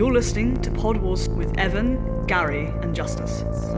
You're listening to Pod Wars with Evan, Gary, and Justice.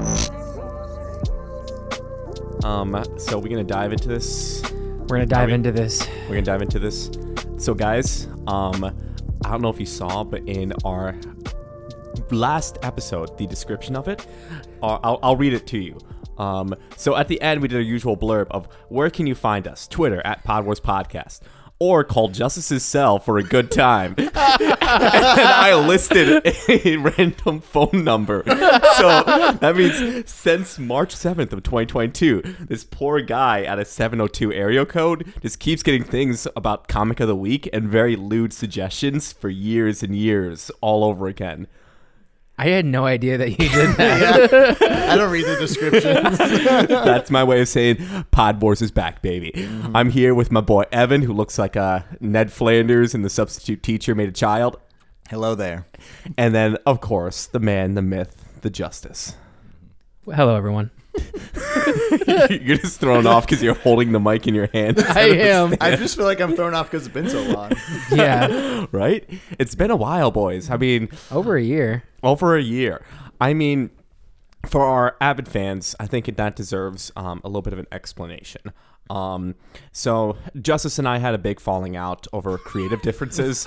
So we're gonna dive into this. We're gonna dive into this. We're gonna dive into this. So guys, I don't know if you saw, but in our last episode, the description of it, I'll read it to you. So at the end, we did a usual blurb of where can you find us? Twitter at Pod Wars Podcast. Or call Justice's cell for a good time. And I listed a random phone number. So that means since March 7th of 2022, this poor guy at a 702 area code just keeps getting things about Comic of the Week and very lewd suggestions for years and years all over again. I had no idea that you did that. Yeah. I don't read the descriptions. That's my way of saying Pod Wars is back, baby. Mm-hmm. I'm here with my boy Evan, who looks like Ned Flanders and the substitute teacher made a child. Hello there. And then, of course, the man, the myth, the Justice. Hello, everyone. You're just thrown off because you're holding the mic in your hand. I am. I just feel like I'm thrown off because it's been so long. Yeah. Right? It's been a while, boys. I mean... Over a year. Over a year. I mean, for our avid fans, I think that deserves a little bit of an explanation. So Justice and I had a big falling out over creative differences.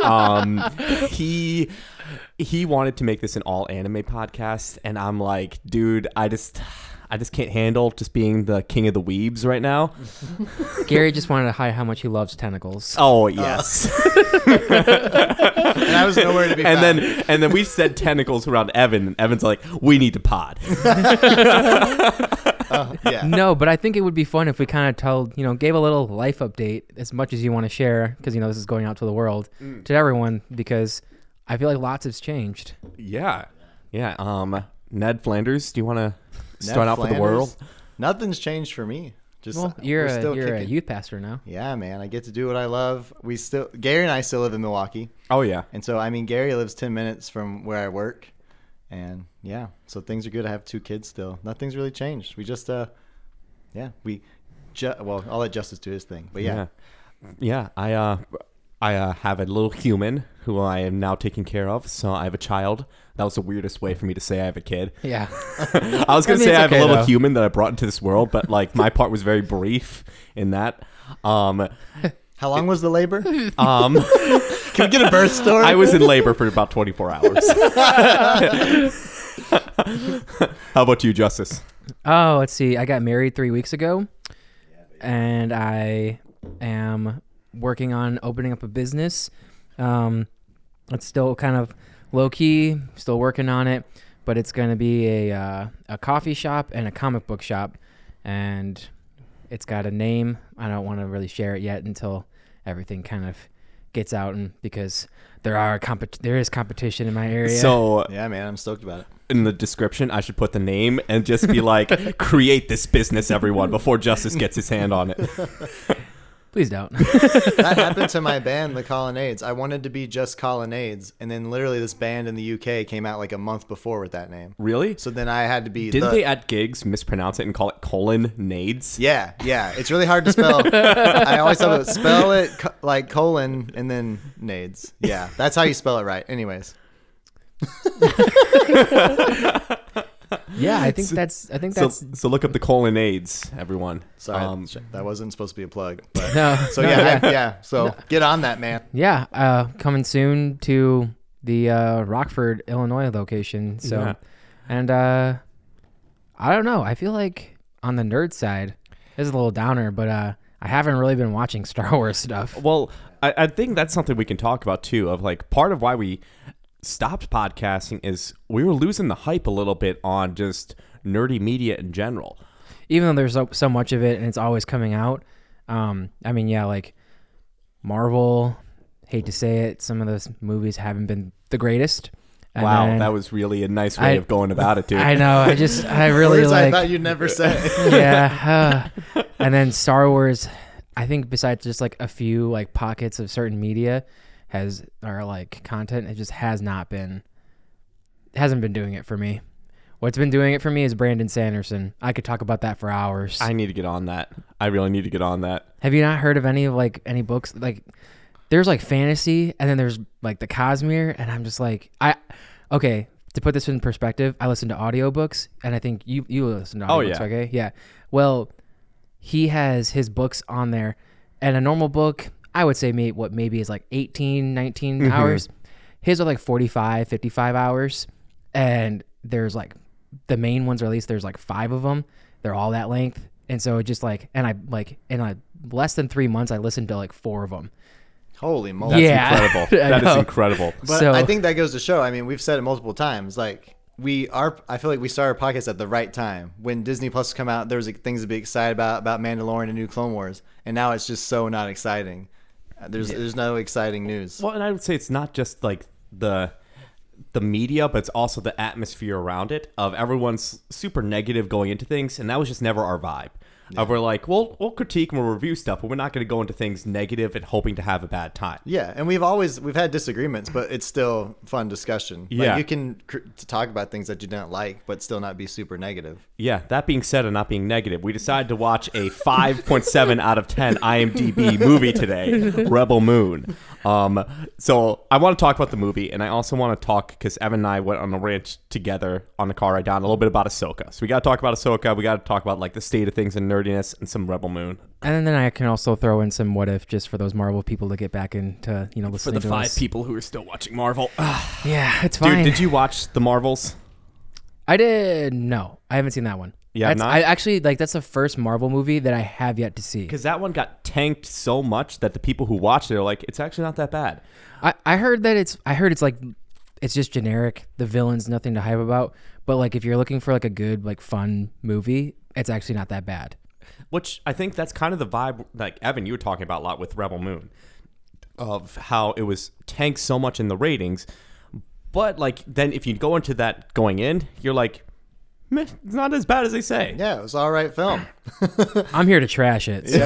He wanted to make this an all anime podcast, and I'm like, dude, I just can't handle just being the king of the weebs right now. Gary just wanted to hide how much he loves tentacles. Oh yes. And I was nowhere to be found. And then we said tentacles around Evan, and Evan's like, we need to pod. Yeah. No, but I think it would be fun if we kind of gave a little life update as much as you want to share, because this is going out to the world, to everyone, because I feel like lots has changed. Yeah. Ned Flanders, do you want to start out with the world? Nothing's changed for me. Just you're we're a youth pastor now. Yeah, man. I get to do what I love. Gary and I still live in Milwaukee. Oh yeah. And so Gary lives 10 minutes from where I work. And yeah, so things are good. I have 2 kids still. Nothing's really changed. We just I'll let Justice do his thing. But yeah. I have a little human who I am now taking care of. So I have a child. That was the weirdest way for me to say I have a kid. Yeah. I was going to say I have a little though. human that I brought into this world, but like my part was very brief in that. How long was the labor? Can we get a birth story? I was in labor for about 24 hours. How about you, Justice? Oh, let's see. I got married 3 weeks ago, and I am working on opening up a business. It's still kind of low key, still working on it, but it's going to be a coffee shop and a comic book shop, and it's got a name. I don't want to really share it yet until everything kind of gets out, and because there is competition in my area. So yeah, man, I'm stoked about it. In the description, I should put the name and just be like, create this business, everyone, before Justice gets his hand on it. Please don't. That happened to my band, The Colonnades. I wanted to be just Colonnades, and then literally this band in the UK came out like a month before with that name. Really? So then I had to be... Didn't they at gigs mispronounce it and call it colon-nades? Yeah. It's really hard to spell. I always thought it spell it like colon and then nades. Yeah, that's how you spell it right. Anyways. Yeah, I think that's. So look up the colonnades, everyone. Sorry, that wasn't supposed to be a plug. But, No. so no, yeah. So get on that, man. Yeah, coming soon to the Rockford, Illinois location. So, Yeah. and I don't know. I feel like on the nerd side, this is a little downer, but I haven't really been watching Star Wars stuff. Well, I think that's something we can talk about too. Of like part of why we stopped podcasting is we were losing the hype a little bit on just nerdy media in general. Even though there's so much of it and it's always coming out. Like Marvel, hate to say it, some of those movies haven't been the greatest. And wow, then, that was really a nice way of going about it, dude. I know. I really Words like. I thought you'd never say. Yeah. And then Star Wars, I think besides just like a few like pockets of certain media content, it just hasn't been doing it for me. What's been doing it for me is Brandon Sanderson. I could talk about that for hours. I need to get on that. I really need to get on that. Have you not heard of any books? Like there's like fantasy, and then there's like the Cosmere, and I'm just like, okay, to put this in perspective, I listen to audiobooks, and I think you listen to audiobooks, yeah. okay? Yeah. Well, he has his books on there, and a normal book, I would say maybe is like 18, 19 hours. His are like 45, 55 hours, and there's like, the main ones, or at least there's like 5 of them. They're all that length. And so it just like, and I like, in less than 3 months, I listened to like 4 of them. Holy moly. That's Yeah. incredible. I That is know. incredible. But So- I think that goes to show. I mean, we've said it multiple times. Like I feel like we started our podcast at the right time when Disney Plus come out. There was like, things to be excited about Mandalorian and new Clone Wars, and now it's just so not exciting. There's no exciting news. Well, and I would say it's not just like the media, but it's also the atmosphere around it of everyone's super negative going into things, and that was just never our vibe. We're like, we'll critique and we'll review stuff, but we're not going to go into things negative and hoping to have a bad time. Yeah, and we've had disagreements, but it's still fun discussion. Yeah. Like, you can to talk about things that you don't like, but still not be super negative. Yeah, that being said, and not being negative, we decided to watch a 5.7 out of 10 IMDb movie today, Rebel Moon. So I want to talk about the movie, and I also want to talk, because Evan and I went on a ranch together on the car ride down, a little bit about Ahsoka. So we got to talk about Ahsoka. We got to talk about like the state of things and nerdiness and some Rebel Moon. And then I can also throw in some what if, just for those Marvel people to get back into, For listening the to 5 us. people who are still watching Marvel. Yeah, it's fine. Dude, did you watch the Marvels? I did. No, I haven't seen that one. You have not? I actually like, that's the first Marvel movie that I have yet to see. Because that one got tanked so much that the people who watched it are like, it's actually not that bad. I heard it's like, it's just generic. The villain's nothing to hype about. But like, if you're looking for like a good, like fun movie, it's actually not that bad. Which I think that's kind of the vibe, like Evan, you were talking about a lot with Rebel Moon, of how it was tanked so much in the ratings. But like, then if you go into that going in, you're like, meh, it's not as bad as they say. Yeah, it was all right film. I'm here to trash it. So.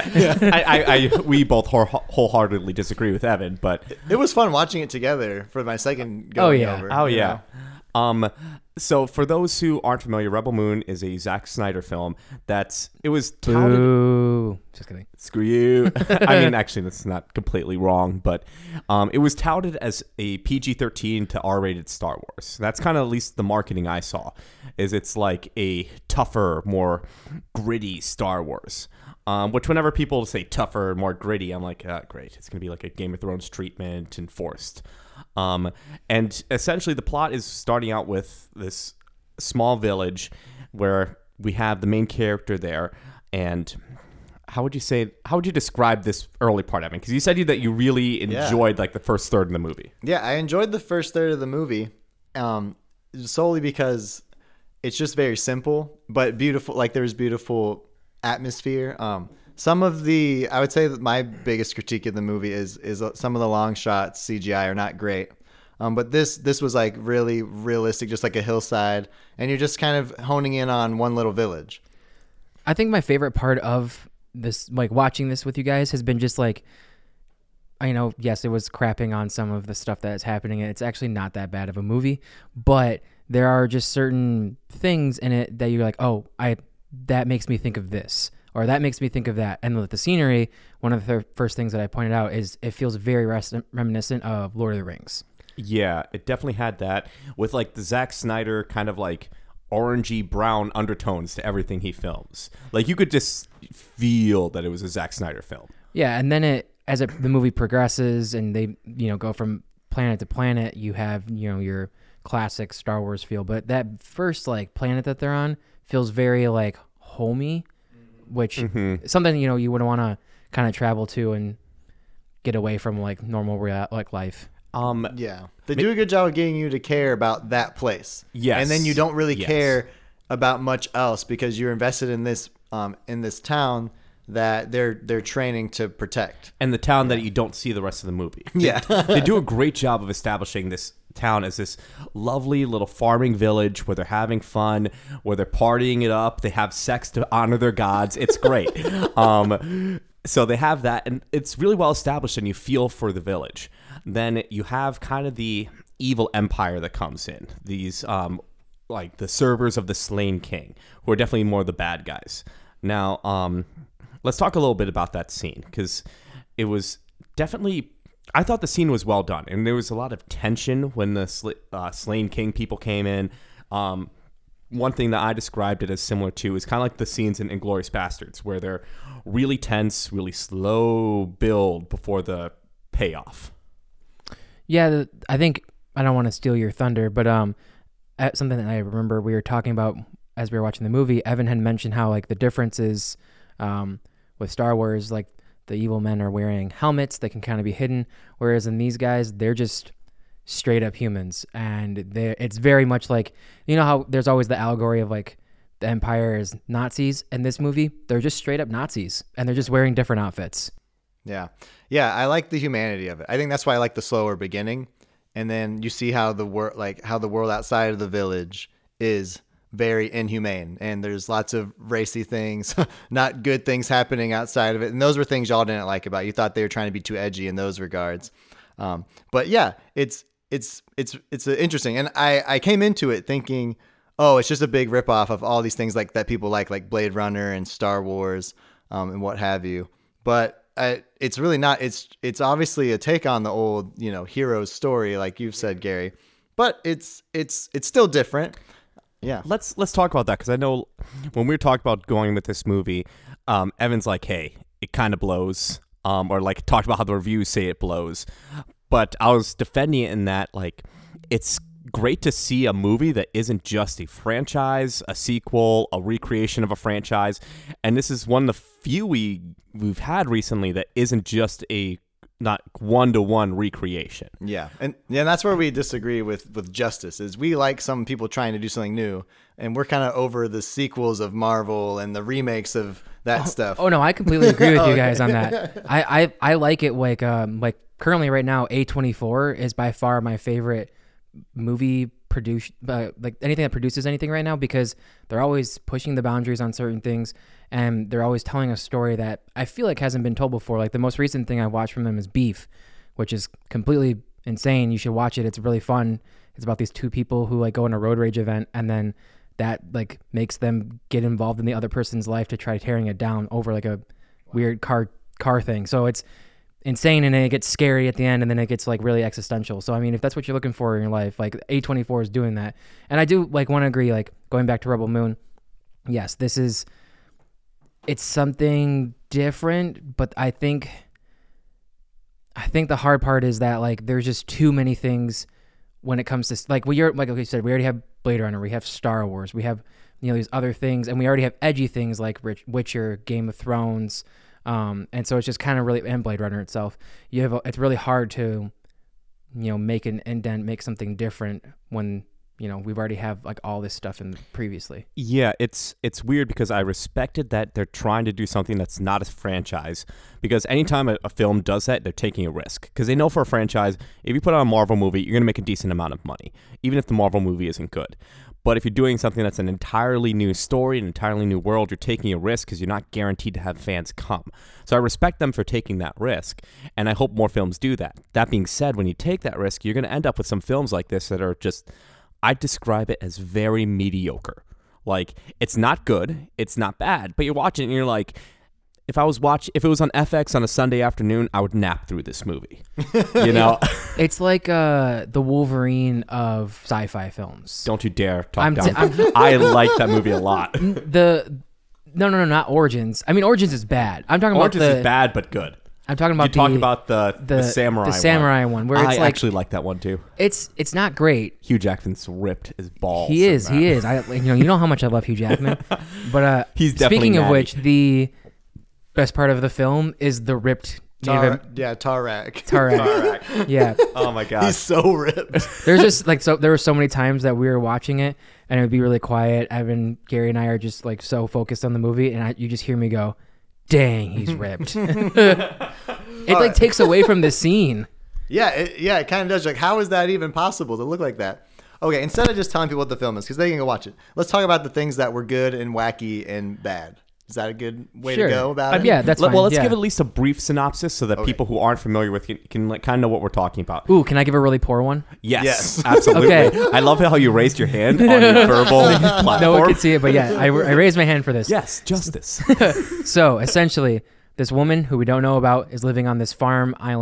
Yeah. We both wholeheartedly disagree with Evan, but It was fun watching it together for my second Oh, going yeah. over. oh you yeah. know? So for those who aren't familiar, Rebel Moon is a Zack Snyder film it was touted. Boo. Just kidding. Screw you. I mean, actually, that's not completely wrong, but it was touted as a PG-13 to R-rated Star Wars. That's kind of at least the marketing I saw, is it's like a tougher, more gritty Star Wars. Which whenever people say tougher, more gritty, I'm like, great. It's going to be like a Game of Thrones treatment enforced. And essentially the plot is starting out with this small village where we have the main character there. And how would you describe this early part, Evan? Because you said that you really enjoyed like the first third of the movie. Yeah, I enjoyed the first third of the movie, solely because it's just very simple but beautiful. Like, there's beautiful atmosphere. I would say that my biggest critique of the movie is some of the long shots CGI are not great. But this was like really realistic, just like a hillside, and you're just kind of honing in on one little village. I think my favorite part of this, like watching this with you guys, has been just like, yes, it was crapping on some of the stuff that is happening. It's actually not that bad of a movie, but there are just certain things in it that you're like, that makes me think of this, or that makes me think of that. And with the scenery, one of the first things that I pointed out is it feels very reminiscent of Lord of the Rings. Yeah, it definitely had that with like the Zack Snyder kind of like orangey brown undertones to everything he films. Like, you could just feel that it was a Zack Snyder film. Yeah, and then the movie progresses and they go from planet to planet, you have your classic Star Wars feel, but that first like planet that they're on feels very like homey, which something you would want to kind of travel to and get away from like normal like life. Yeah, they do a good job of getting you to care about that place. Yes. And then you don't really care about much else because you're invested in this town that they're training to protect. And the town that you don't see the rest of the movie. Yeah. They do a great job of establishing this town as this lovely little farming village where they're having fun, where they're partying it up. They have sex to honor their gods. It's great. So they have that, and it's really well established, and you feel for the village. Then you have kind of the evil empire that comes in. These, like the servers of the Slain King, who are definitely more the bad guys. Now, let's talk a little bit about that scene, because it was definitely I thought the scene was well done, and there was a lot of tension when the Slain King people came in. One thing that I described it as similar to is kind of like the scenes in Inglourious Bastards, where they're really tense, really slow build before the payoff. Yeah, I think I don't want to steal your thunder, but something that I remember we were talking about as we were watching the movie. Evan had mentioned how like the differences with Star Wars, like the evil men are wearing helmets that can kind of be hidden, whereas in these guys, they're just straight up humans, and it's very much like, you know how there's always the allegory of like the Empire is Nazis. In this movie, they're just straight up Nazis, and they're just wearing different outfits. Yeah. I like the humanity of it. I think that's why I like the slower beginning, and then you see how the world outside of the village is very inhumane, and there's lots of racy things, not good things happening outside of it, and those were things y'all didn't like about it. You thought they were trying to be too edgy in those regards, but yeah, it's interesting, and I came into it thinking, oh, it's just a big ripoff of all these things like that people like Blade Runner and Star Wars, and what have you. But it's really not. It's obviously a take on the old, hero's story, like you've said, Gary. But it's still different. Yeah. Let's talk about that, because I know when we were talking about going with this movie, Evan's like, hey, it kind of blows, or like talked about how the reviews say it blows. But I was defending it in that, like, it's great to see a movie that isn't just a franchise, a sequel, a recreation of a franchise. And this is one of the few we've had recently that isn't just a not one-to-one recreation. Yeah. And that's where we disagree with Justice, is we like some people trying to do something new, and we're kind of over the sequels of Marvel and the remakes of that stuff. Oh no, I completely agree with you guys on that. I like it like currently right now, A24 is by far my favorite movie produce, like anything that produces anything right now, because they're always pushing the boundaries on certain things, and they're always telling a story that I feel like hasn't been told before. Like the most recent thing I watched from them is Beef, which is completely insane. You should watch it. It's really fun. It's about these two people who like go on a road rage event, and then that like makes them get involved in the other person's life to try tearing it down over like a weird car thing. So it's insane, and then it gets scary at the end, and then it gets like really existential. So I mean, if that's what you're looking for in your life, like A24 is doing that. And I do like want to agree, like going back to Rebel Moon, yes, it's something different, but I think the hard part is that like there's just too many things when it comes to like we already have Blade Runner, we have Star Wars, we have these other things, and we already have edgy things like Witcher, Game of Thrones. And so it's just kind of really, and Blade Runner itself, it's really hard to, make an indent, make something different when, we've already have like all this stuff in previously. Yeah, it's weird because I respected that they're trying to do something that's not a franchise, because anytime a film does that, they're taking a risk, because they know for a franchise, if you put out a Marvel movie, you're going to make a decent amount of money, even if the Marvel movie isn't good. But if you're doing something that's an entirely new story, an entirely new world, you're taking a risk because you're not guaranteed to have fans come. So I respect them for taking that risk, and I hope more films do that. That being said, when you take that risk, you're going to end up with some films like this that are just, I'd describe it as very mediocre. Like, it's not good, it's not bad, but you're watching it and you're like, if it was on FX on a Sunday afternoon, I would nap through this movie. It's like the Wolverine of sci-fi films. Don't you dare talk down. I like that movie a lot. No, not Origins. I mean, Origins is bad. I'm talking Origins about is bad but good. I'm talking about the samurai. The samurai one, where it's I actually like that one too. It's not great. Hugh Jackman's ripped his balls. He is. You know how much I love Hugh Jackman. But he's definitely speaking natty. of which, the best part of the film is the ripped Tarak. Yeah. Oh my god. He's so ripped. There's just like there were so many times that we were watching it and it would be really quiet. Evan, Gary, and I are just like so focused on the movie, and you just hear me go, "Dang, he's ripped." It like takes away from the scene. Yeah, it kind of does. Like, how is that even possible to look like that? Okay, instead of just telling people what the film is, because they can go watch it, let's talk about the things that were good and wacky and bad. Is that a good way to go about it? Yeah, that's fine. Well, let's give at least a brief synopsis so that people who aren't familiar with it can like, kind of know what we're talking about. Ooh, can I give a really poor one? Yes. Absolutely. Okay. I love how you raised your hand on a verbal platform. No one can see it, but yeah, I raised my hand for this. Yes, justice. So, essentially, this woman who we don't know about is living on this farm island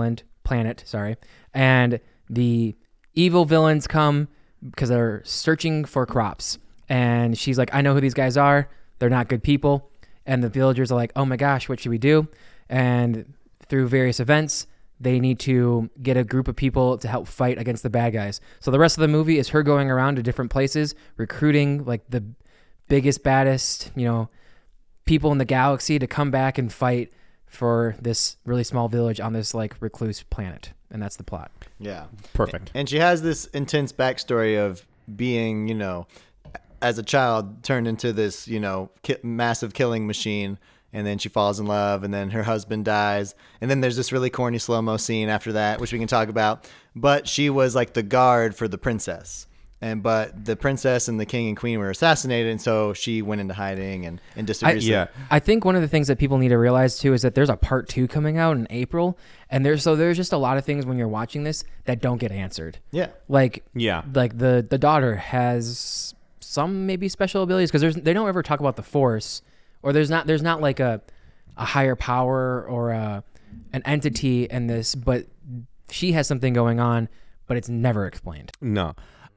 planet, sorry, and the evil villains come because they're searching for crops. And she's like, I know who these guys are. They're not good people. And the villagers are like, oh my gosh, what should we do? And through various events, they need to get a group of people to help fight against the bad guys. So the rest of the movie is her going around to different places, recruiting like the biggest, baddest, people in the galaxy to come back and fight for this really small village on this like recluse planet. And that's the plot. Yeah. Perfect. And she has this intense backstory of being, as a child turned into this, massive killing machine. And then she falls in love, and then her husband dies. And then there's this really corny slow-mo scene after that, which we can talk about. But she was like the guard for the princess. But the princess and the king and queen were assassinated, and so she went into hiding and disappeared. I think one of the things that people need to realize too is that there's a part 2 coming out in April, and there's just a lot of things when you're watching this that don't get answered. Yeah. Like the daughter has some maybe special abilities because they don't ever talk about the Force, or there's not like a higher power or an entity in this, but she has something going on, but it's never explained. No.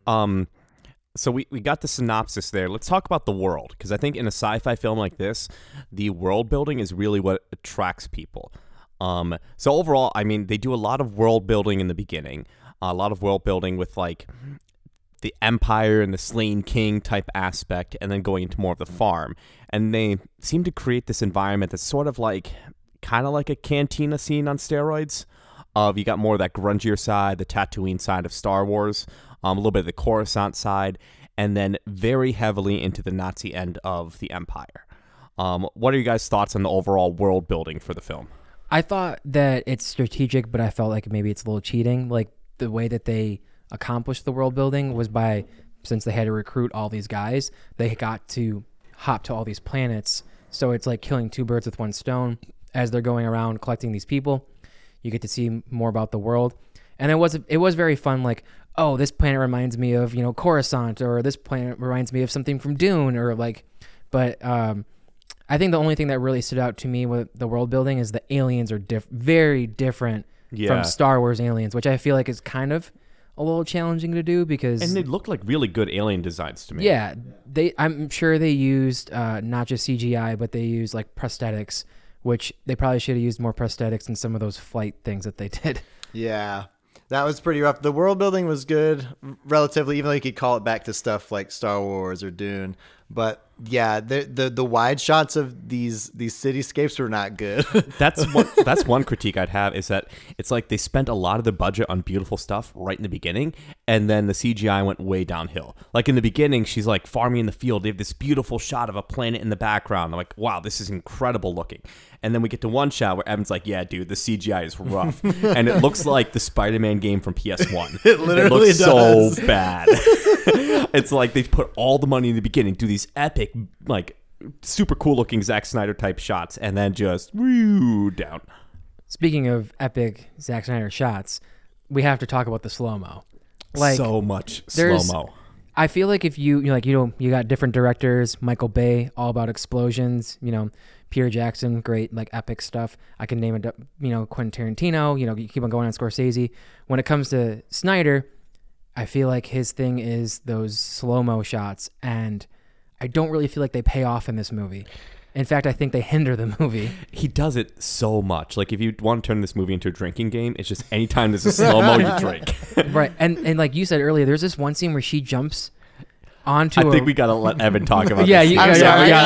So we got the synopsis there. Let's talk about the world, because I think in a sci-fi film like this, the world building is really what attracts people. So overall, I mean, they do a lot of world building in the beginning, a lot of world building with like the Empire and the Slain King type aspect, and then going into more of the farm. And they seem to create this environment that's sort of like, kind of like a cantina scene on steroids. You got more of that grungier side, the Tatooine side of Star Wars. A little bit of the Coruscant side, and then very heavily into the Nazi end of the Empire. What are you guys' thoughts on the overall world building for the film? I thought that it's strategic, but I felt like maybe it's a little cheating. Like the way that they accomplished the world building was since they had to recruit all these guys, they got to hop to all these planets. So it's like killing 2 birds with 1 stone. As they're going around collecting these people, you get to see more about the world. And it was very fun, like, oh, this planet reminds me of, Coruscant, or this planet reminds me of something from Dune, or like, but I think the only thing that really stood out to me with the world building is the aliens are very different from Star Wars aliens, which I feel like is kind of a little challenging to do because... And they look like really good alien designs to me. Yeah, I'm sure they used not just CGI, but they used like prosthetics, which they probably should have used more prosthetics in some of those flight things that they did. Yeah. That was pretty rough. The world building was good, relatively, even though you could call it back to stuff like Star Wars or Dune. But yeah, the wide shots of these cityscapes were not good. That's one critique I'd have, is that it's like they spent a lot of the budget on beautiful stuff right in the beginning, and then the CGI went way downhill. Like in the beginning, she's like farming in the field. They have this beautiful shot of a planet in the background. I'm like, wow, this is incredible looking. And then we get to one shot where Evan's like, yeah, dude, the CGI is rough. And it looks like the Spider-Man game from PS1. It literally looks does. so bad. It's like they've put all the money in the beginning, do these epic, like, super cool looking Zack Snyder type shots, and then just down. Speaking of epic Zack Snyder shots, we have to talk about the slow-mo. Like, so much slow-mo. I feel like if you got different directors, Michael Bay, all about explosions, Peter Jackson, great, like epic stuff. I can name it, Quentin Tarantino, you keep on going on Scorsese. When it comes to Snyder, I feel like his thing is those slow-mo shots, and I don't really feel like they pay off in this movie. In fact, I think they hinder the movie. He does it so much. Like, if you want to turn this movie into a drinking game, it's just anytime there's a slow-mo, you drink. Right, and like you said earlier, there's this one scene where she jumps onto I think we got to let Evan talk about yeah, this. Evan's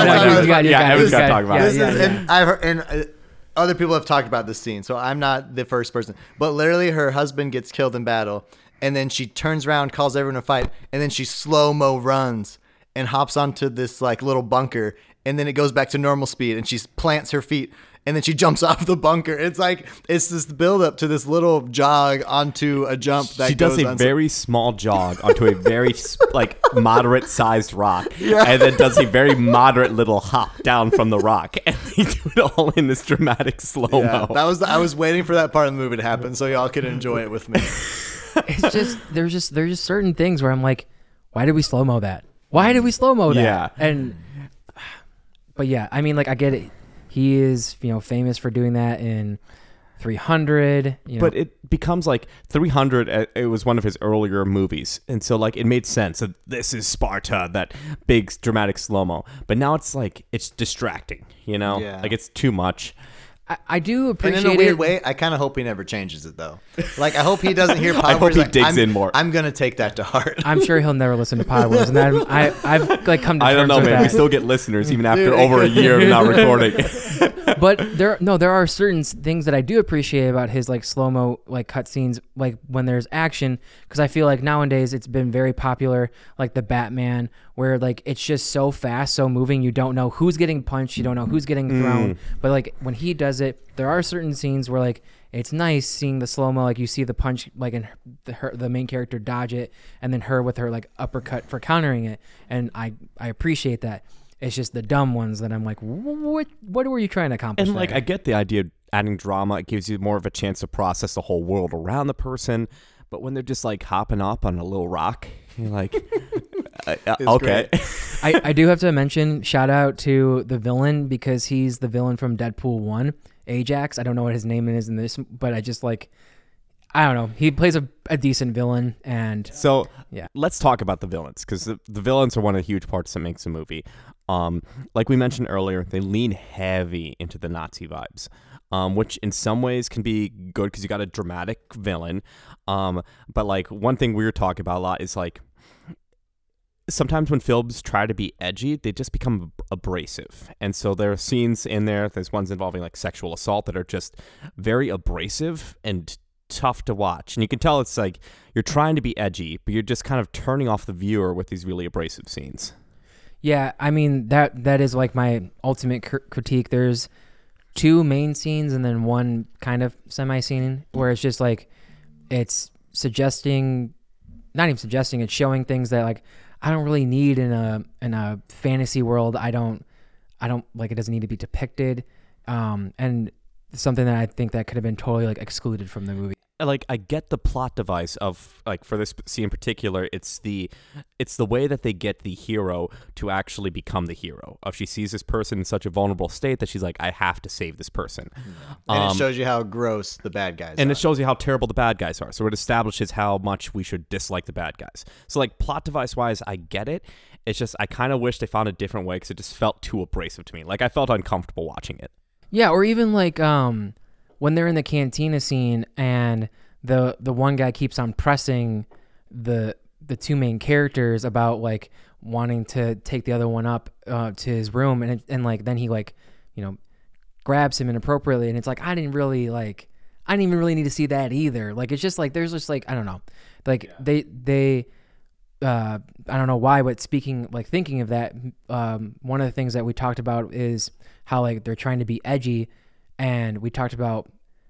got to talk about it. And I've heard, and other people have talked about this scene, so I'm not the first person. But literally, her husband gets killed in battle, and then she turns around, calls everyone to fight, and then she slow-mo runs and hops onto this like little bunker, and then it goes back to normal speed, and she plants her feet, and then she jumps off the bunker. It's like, it's this build up to this little jog onto a jump that she does a very small jog onto a very like moderate sized rock, and then does a very moderate little hop down from the rock, and they do it all in this dramatic slow-mo. Yeah, I was waiting for that part of the movie to happen so y'all could enjoy it with me. It's just there's just certain things where I'm like, why did we slow-mo that? Why did we slow-mo that? Yeah. But yeah, I mean, like, I get it. He is, famous for doing that in 300. You know? But it becomes like 300. It was one of his earlier movies, and so like it made sense that this is Sparta, that big dramatic slow mo. But now it's like it's distracting, you know, like it's too much. I do appreciate and in a weird it. way, I kind of hope he never changes it though. Like I hope he doesn't hear Pod I hope Wars, he like, digs in more. I'm gonna take that to heart. I'm sure he'll never listen to Pod Wars, and I've like come to terms I don't know, with man. that. We still get listeners even after over a year of not recording. But there are certain things that I do appreciate about his like slow-mo like cutscenes, like when there's action, because I feel like nowadays it's been very popular, like the Batman, where like it's just so fast, so moving, you don't know who's getting punched, you don't know who's getting thrown. But like when he does it, there are certain scenes where like it's nice seeing the slow-mo, like you see the punch like in the main character dodge it, and then her with her like uppercut for countering it, and I appreciate that. It's just the dumb ones that I'm like, what were you trying to accomplish? And like, there? I get the idea of adding drama. It gives you more of a chance to process the whole world around the person. But when they're just like hopping up on a little rock, you're like, okay. I do have to mention, shout out to the villain, because he's the villain from Deadpool 1, Ajax. I don't know what his name is in this, but I just like, I don't know. He plays a decent villain. And So yeah, let's talk about the villains, because the villains are one of the huge parts that makes the movie. Like we mentioned earlier, they lean heavy into the Nazi vibes, which in some ways can be good because you got a dramatic villain. But like one thing we were talking about a lot is like sometimes when films try to be edgy, they just become abrasive. And so there are scenes in there's ones involving like sexual assault that are just very abrasive and tough to watch. And you can tell it's like you're trying to be edgy, but you're just kind of turning off the viewer with these really abrasive scenes. yeah. I mean that is like my ultimate critique. There's two main scenes and then one kind of semi scene where it's just like it's suggesting, not even suggesting, it's showing things that like I don't really need in a fantasy world. I don't like, it doesn't need to be depicted, and something that I think that could have been totally like excluded from the movie. Like I get the plot device of like for this scene in particular, it's the way that they get the hero to actually become the hero. If she sees this person in such a vulnerable state that she's like, I have to save this person. And it shows you how gross the bad guys And are. it shows you how terrible the bad guys are. So it establishes how much we should dislike the bad guys. So like plot device wise, I get it. It's just I kind of wish they found a different way because it just felt too abrasive to me. Like I felt uncomfortable watching it. Yeah, or even like when they're in the cantina scene and the one guy keeps on pressing the two main characters about like wanting to take the other one up to his room, and like then he like, you know, grabs him inappropriately, and it's like I didn't even really need to see that either. Like it's just like there's just like I don't know, like they I don't know why, but thinking of that, one of the things that we talked about is how like they're trying to be edgy, and we talked about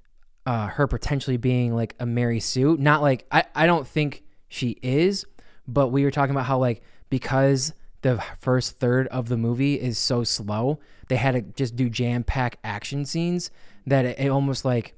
her potentially being like a Mary Sue. Not like I don't think she is, but we were talking about how like because the first third of the movie is so slow, they had to just do jam-packed action scenes that it almost like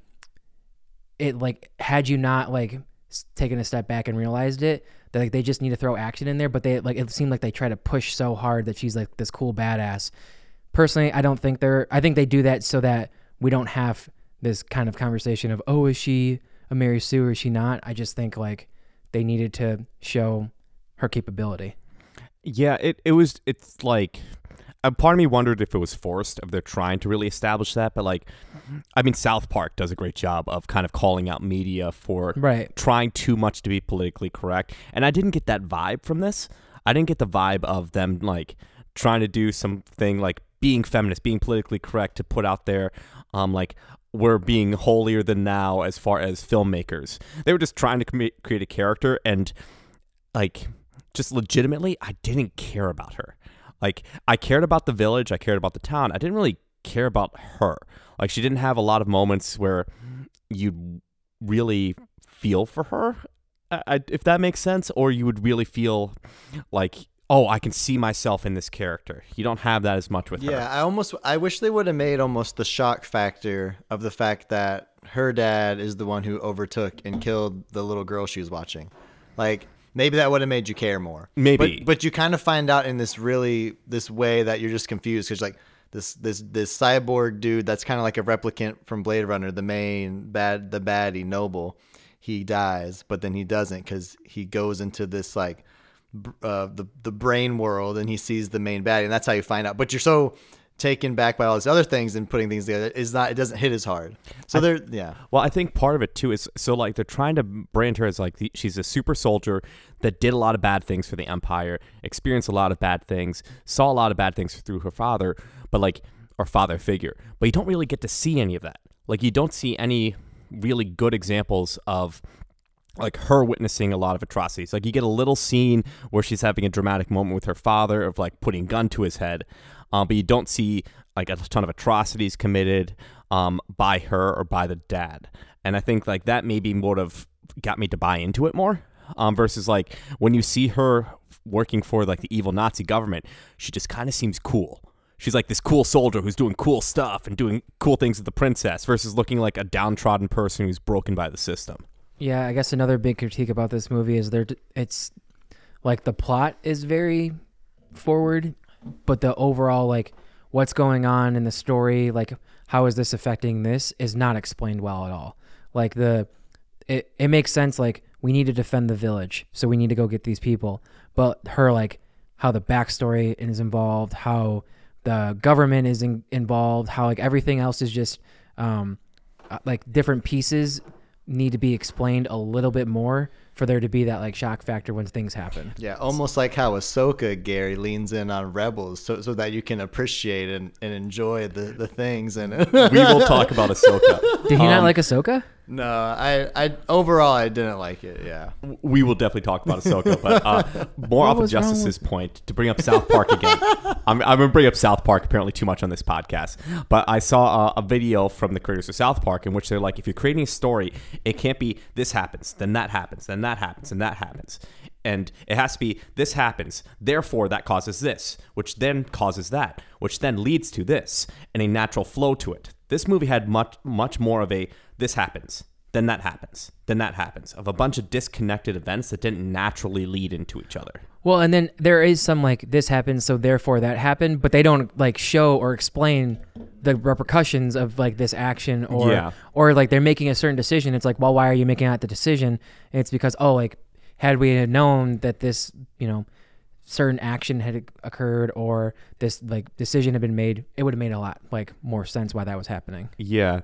it like had you not like taken a step back and realized it, that like they just need to throw action in there, but they like it seemed like they try to push so hard that she's like this cool badass. Personally, I think they do that so that we don't have this kind of conversation of, oh, is she a Mary Sue or is she not? I just think like they needed to show her capability. Yeah, it's like a part of me wondered if it was forced, if they're trying to really establish that, but like I mean South Park does a great job of kind of calling out media for trying too much to be politically correct, and I didn't get that vibe from this. I didn't get the vibe of them like trying to do something like being feminist, being politically correct to put out there like we're being holier than thou as far as filmmakers. They were just trying to create a character, and like just legitimately I didn't care about her. Like I cared about the village, I cared about the town. I didn't really care about her. Like she didn't have a lot of moments where you'd really feel for her, if that makes sense, or you would really feel like, oh, I can see myself in this character. You don't have that as much with her. Yeah, I wish they would have made almost the shock factor of the fact that her dad is the one who overtook and killed the little girl she was watching. Like maybe that would have made you care more. Maybe. But you kind of find out in this way that you're just confused because like this cyborg dude that's kind of like a replicant from Blade Runner, the baddie Noble. He dies, but then he doesn't because he goes into this like the brain world and he sees the main baddie, and that's how you find out. But you're so taken back by all these other things and putting things together, it doesn't hit as hard. So Well, I think part of it too is so like they're trying to brand her as like she's a super soldier that did a lot of bad things for the Empire, experienced a lot of bad things, saw a lot of bad things through her father, but like or father figure. But you don't really get to see any of that. Like you don't see any really good examples of like her witnessing a lot of atrocities. Like you get a little scene where she's having a dramatic moment with her father of like putting a gun to his head. But you don't see like a ton of atrocities committed by her or by the dad. And I think like that maybe would have got me to buy into it more versus like when you see her working for like the evil Nazi government, she just kind of seems cool. She's like this cool soldier who's doing cool stuff and doing cool things with the princess versus looking like a downtrodden person who's broken by the system. Yeah, I guess another big critique about this movie is it's like the plot is very forward, but the overall like what's going on in the story, like how is this affecting this, is not explained well at all. Like it makes sense, like we need to defend the village, so we need to go get these people. But her like how the backstory is involved, how the government is involved, how like everything else is just like different pieces need to be explained a little bit more for there to be that like shock factor when things happen. Yeah, almost like how Ahsoka, Gary, leans in on Rebels so that you can appreciate and enjoy the things. And we will talk about Ahsoka. Did he not like Ahsoka? No, I overall I didn't like it. Yeah, we will definitely talk about Ahsoka, but more off of Justice's point to bring up South Park again. I'm gonna bring up South Park apparently too much on this podcast, but I saw a video from the creators of South Park in which they're like, if you're creating a story, it can't be this happens, then that happens, then that happens, and that happens. And it has to be this happens, therefore that causes this, which then causes that, which then leads to this, and a natural flow to it. This movie had much more of a this happens, then that happens, then that happens, of a bunch of disconnected events that didn't naturally lead into each other. Well, and then there is some like this happened, so therefore that happened, but they don't like show or explain the repercussions of like this action or like they're making a certain decision. It's like, well, why are you making that the decision? And it's because, oh, like had we had known that this, certain action had occurred or this like decision had been made, it would have made a lot like more sense why that was happening. Yeah.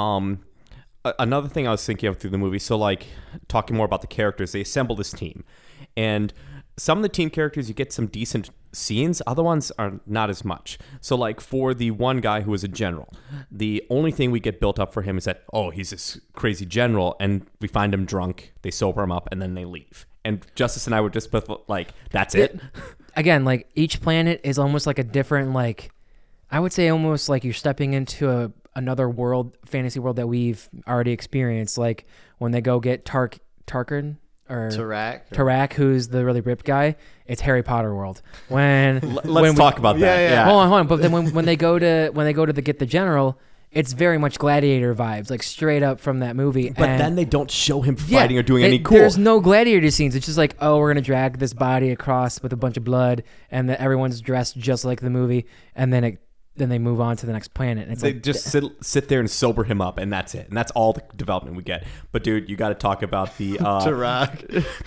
Another thing I was thinking of through the movie, so like talking more about the characters, they assemble this team, and some of the team characters you get some decent scenes, other ones are not as much. So like for the one guy who is a general, the only thing we get built up for him is that, oh, he's this crazy general, and we find him drunk, they sober him up, and then they leave. And Justice and I were just both like, that's it. Again, like each planet is almost like a different, like I would say almost like you're stepping into another world, fantasy world that we've already experienced. Like when they go get Tarkin or Tarak, who's the really ripped guy, it's Harry Potter world. Let's talk about that. Yeah. Hold on. But then when they go to get the general, it's very much gladiator vibes, like straight up from that movie. But then they don't show him fighting or doing any cool. There's no gladiator scenes. It's just like, oh, we're gonna drag this body across with a bunch of blood, and that everyone's dressed just like the movie, and then they move on to the next planet. And it's they just sit there and sober him up, and that's it. And that's all the development we get. But dude, you got to talk about the Tarak.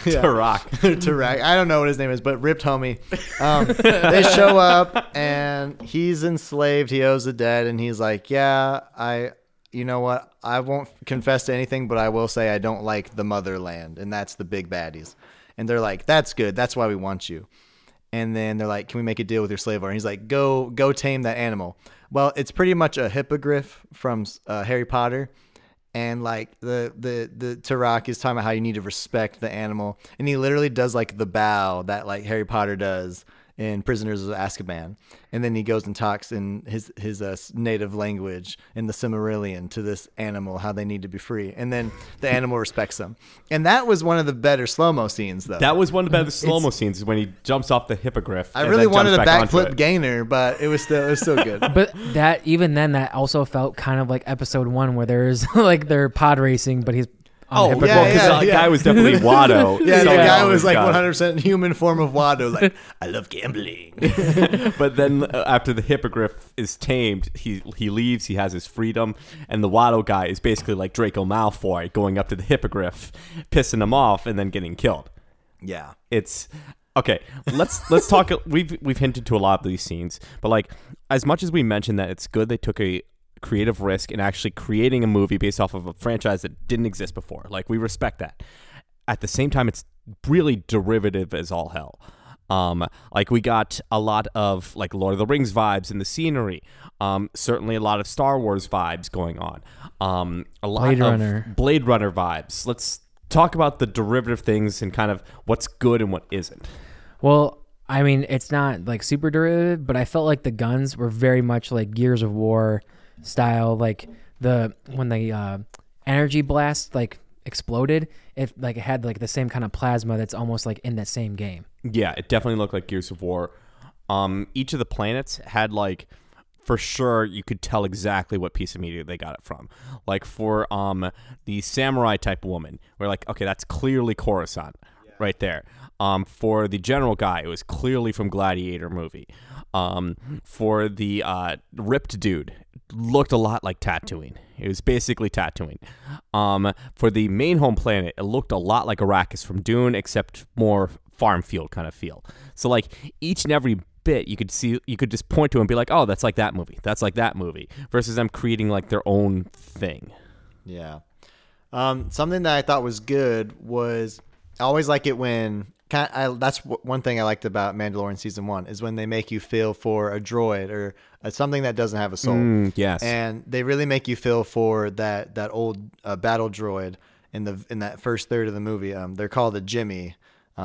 Tarak. I don't know what his name is, but ripped homie. They show up and he's enslaved. He owes a debt, and he's like, yeah, you know what? I won't confess to anything, but I will say I don't like the motherland, and that's the big baddies. And they're like, that's good. That's why we want you. And then they're like, can we make a deal with your slave owner? And he's like, go tame that animal. Well, it's pretty much a hippogriff from Harry Potter. And like the Tarak is talking about how you need to respect the animal. And he literally does like the bow that like Harry Potter does in Prisoners of Azkaban. And then he goes and talks in his native language in the Silmarillion to this animal, how they need to be free. And then the animal respects them. And that was one of the better slow-mo scenes, though. That was one of the better slow-mo scenes is when he jumps off the hippogriff. I really wanted a backflip gainer, but it was still good. But that also felt kind of like episode 1 where there's like they're pod racing, but he's Oh, Hippogriff. well, because the guy was definitely Watto. Yeah, the Somehow guy was this like guy. 100% human form of Watto. Like, I love gambling. But then after the hippogriff is tamed, he leaves. He has his freedom, and the Watto guy is basically like Draco Malfoy going up to the hippogriff, pissing him off, and then getting killed. Yeah. It's okay. Let's talk. We've hinted to a lot of these scenes, but like as much as we mentioned that it's good they took a creative risk in actually creating a movie based off of a franchise that didn't exist before. Like we respect that. At the same time, it's really derivative as all hell. Like we got a lot of like Lord of the Rings vibes in the scenery. Certainly a lot of Star Wars vibes going on. A lot Blade of Runner. Blade Runner vibes. Let's talk about the derivative things and kind of what's good and what isn't. Well, I mean, it's not like super derivative, but I felt like the guns were very much like Gears of War style. Like when the energy blast like exploded, it had like the same kind of plasma that's almost like in that same game. Yeah, it definitely looked like Gears of War. Each of the planets had like, for sure, you could tell exactly what piece of media they got it from. Like for the samurai type woman, we're like, okay, that's clearly Coruscant right there. For the general guy, it was clearly from Gladiator movie. For the ripped dude, looked a lot like Tatooine. It was basically Tatooine. For the main home planet, it looked a lot like Arrakis from Dune, except more farm field kind of feel. So like each and every bit you could just point to and be like, oh, that's like that movie. That's like that movie. Versus them creating like their own thing. Yeah. Something that I thought was good was I always like it when that's one thing I liked about Mandalorian season 1 is when they make you feel for a droid or something that doesn't have a soul. Yes. And they really make you feel for that old battle droid in that first third of the movie. They're called a Jimmy.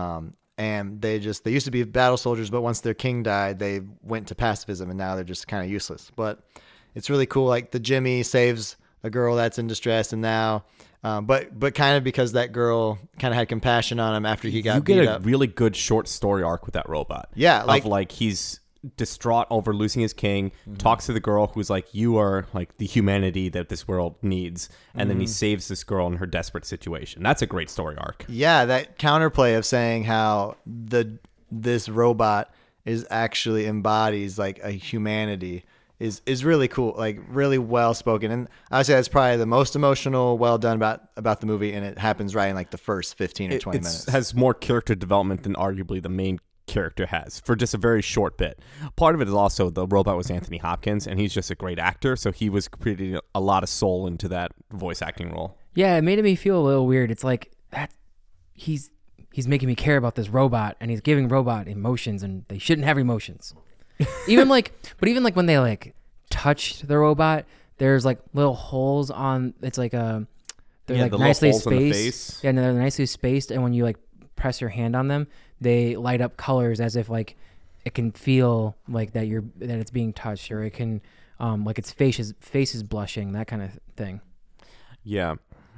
And they used to be battle soldiers, but once their king died, they went to pacifism and now they're just kind of useless. But it's really cool. Like the Jimmy saves a girl that's in distress and now, but kind of because that girl kind of had compassion on him after he got beat up. You get a really good short story arc with that robot. Yeah. Like he's distraught over losing his king, talks to the girl who's like, you are like the humanity that this world needs. And then he saves this girl in her desperate situation. That's a great story arc. Yeah. That counterplay of saying how this robot is actually embodies like a humanity is really cool, like really well spoken. And I would say that's probably the most emotional, well done about the movie. And it happens right in like the first 15 or 20 minutes. It has more character development than arguably the main character has for just a very short bit. Part of it is also the robot was Anthony Hopkins, and he's just a great actor, so he was putting a lot of soul into that voice acting role. Yeah, it made me feel a little weird. It's like that he's making me care about this robot, and he's giving robot emotions, and they shouldn't have emotions. even like when they like touched the robot, there's like little holes on. It's like they're like the nicely little holes in the spaced. face. Yeah, and they're nicely spaced, and when you like press your hand on them, they light up colors as if like it can feel like that it's being touched, or it can like its face is blushing, that kind of thing. Yeah.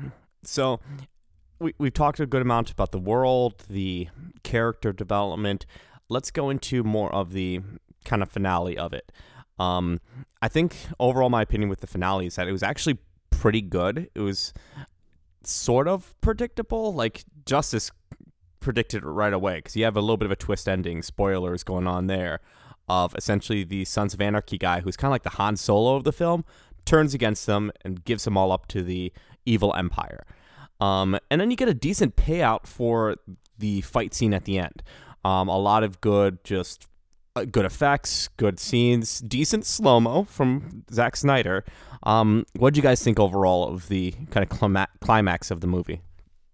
So we've talked a good amount about the world, the character development. Let's go into more of the kind of finale of it. I think overall my opinion with the finale is that it was actually pretty good. It was sort of predictable, like Justice predicted it right away, because you have a little bit of a twist ending, spoilers going on there, of essentially the Sons of Anarchy guy, who's kind of like the Han Solo of the film, turns against them and gives them all up to the evil empire. And then you get a decent payout for the fight scene at the end. A lot of good effects, good scenes, decent slow-mo from Zack Snyder. What did you guys think overall of the kind of climax of the movie?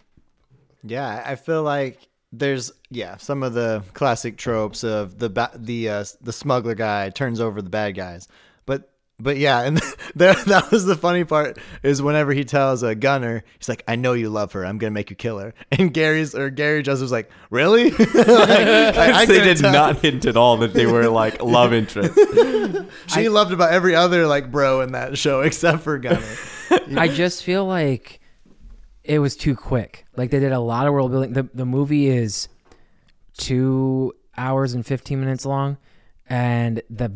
Yeah, I feel like there's some of the classic tropes of the smuggler guy turns over the bad guys, but yeah, and that was the funny part is whenever he tells a Gunner, he's like, "I know you love her. I'm gonna make you kill her." And Gary Joseph's like, "Really?" I They did tell. not hint at all that they were like love interests. She loved about every other like bro in that show except for Gunner. I just feel like it was too quick. Like they did a lot of world building. The movie is 2 hours and 15 minutes long, and the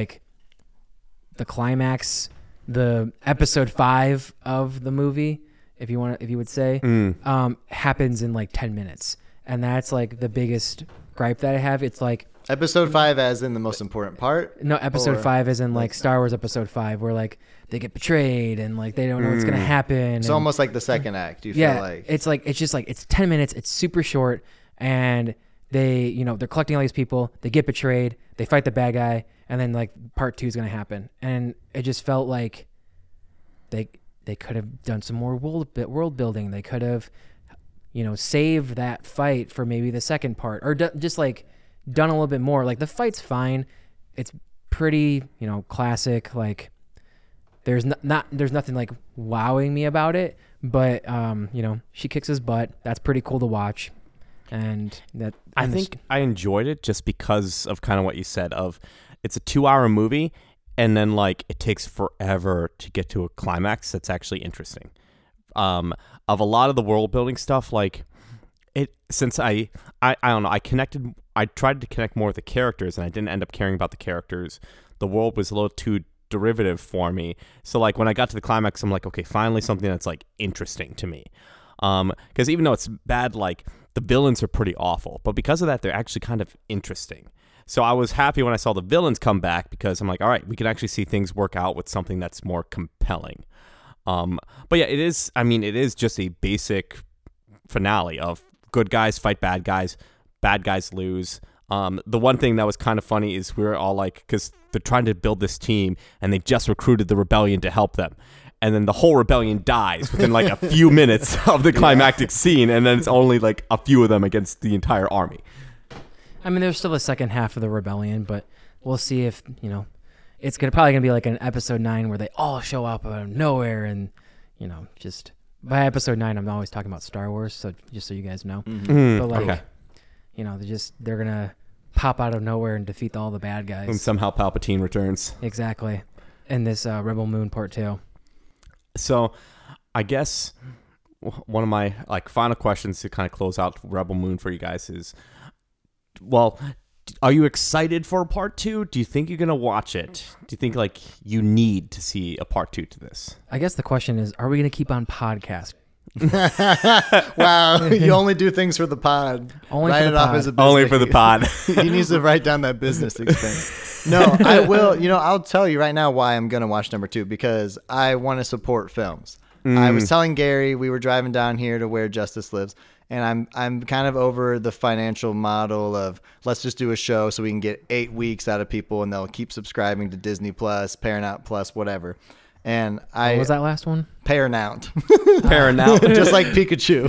climax, the episode 5 of the movie if you would say, happens in like 10 minutes. And that's like the biggest gripe that I have. It's like Episode 5 as in the most important part? no, episode 5 is in like Star Wars episode 5 where like they get betrayed and like they don't know what's going to happen. It's and, almost like the second act. You yeah, feel like it's just like it's 10 minutes. It's super short, and they're collecting all these people. They get betrayed. They fight the bad guy, and then like part 2 is going to happen. And it just felt like they could have done some more world building. They could have, saved that fight for maybe the second part, or just like done a little bit more. Like the fight's fine. It's pretty, classic. Like there's nothing like wowing me about it, but she kicks his butt. That's pretty cool to watch. And I think I enjoyed it just because of kind of what you said of it's a 2-hour movie and then like it takes forever to get to a climax that's actually interesting. Of a lot of the world building stuff, like it, since I don't know, I tried to connect more with the characters and I didn't end up caring about the characters. The world was a little too derivative for me. So like when I got to the climax, I'm like, okay, finally something that's like interesting to me. Because even though it's bad, like the villains are pretty awful, but because of that, they're actually kind of interesting. So I was happy when I saw the villains come back because I'm like, all right, we can actually see things work out with something that's more compelling. But yeah, it is just a basic finale of good guys fight bad guys lose. The one thing that was kind of funny is we were all like, because they're trying to build this team and they just recruited the rebellion to help them. And then the whole rebellion dies within like a few minutes of the climactic scene. And then it's only like a few of them against the entire army. I mean, there's still a second half of the rebellion, but we'll see if, it's probably going to be like an episode 9 where they all show up out of nowhere. And, just by episode 9, I'm always talking about Star Wars. So just so you guys know, but like, Okay. They're going to pop out of nowhere and defeat all the bad guys. And somehow Palpatine returns. Exactly. In this Rebel Moon Part 2. So I guess one of my like final questions to kind of close out Rebel Moon for you guys is, well, are you excited for a part 2? Do you think you're going to watch it? Do you think like you need to see a part 2 to this? I guess the question is, are we going to keep on podcast? Wow, you only do things for the pod. Only Write for it the off pod. as a business. Only for the pod. He needs to write down that business expense. No, I will. I'll tell you right now why I'm going to watch number 2, because I want to support films. I was telling Gary, we were driving down here to where Justice lives, and I'm kind of over the financial model of let's just do a show so we can get 8 weeks out of people and they'll keep subscribing to Disney Plus, Paramount Plus, whatever. And What was that last one? Paramount. Paramount. Just like Pikachu.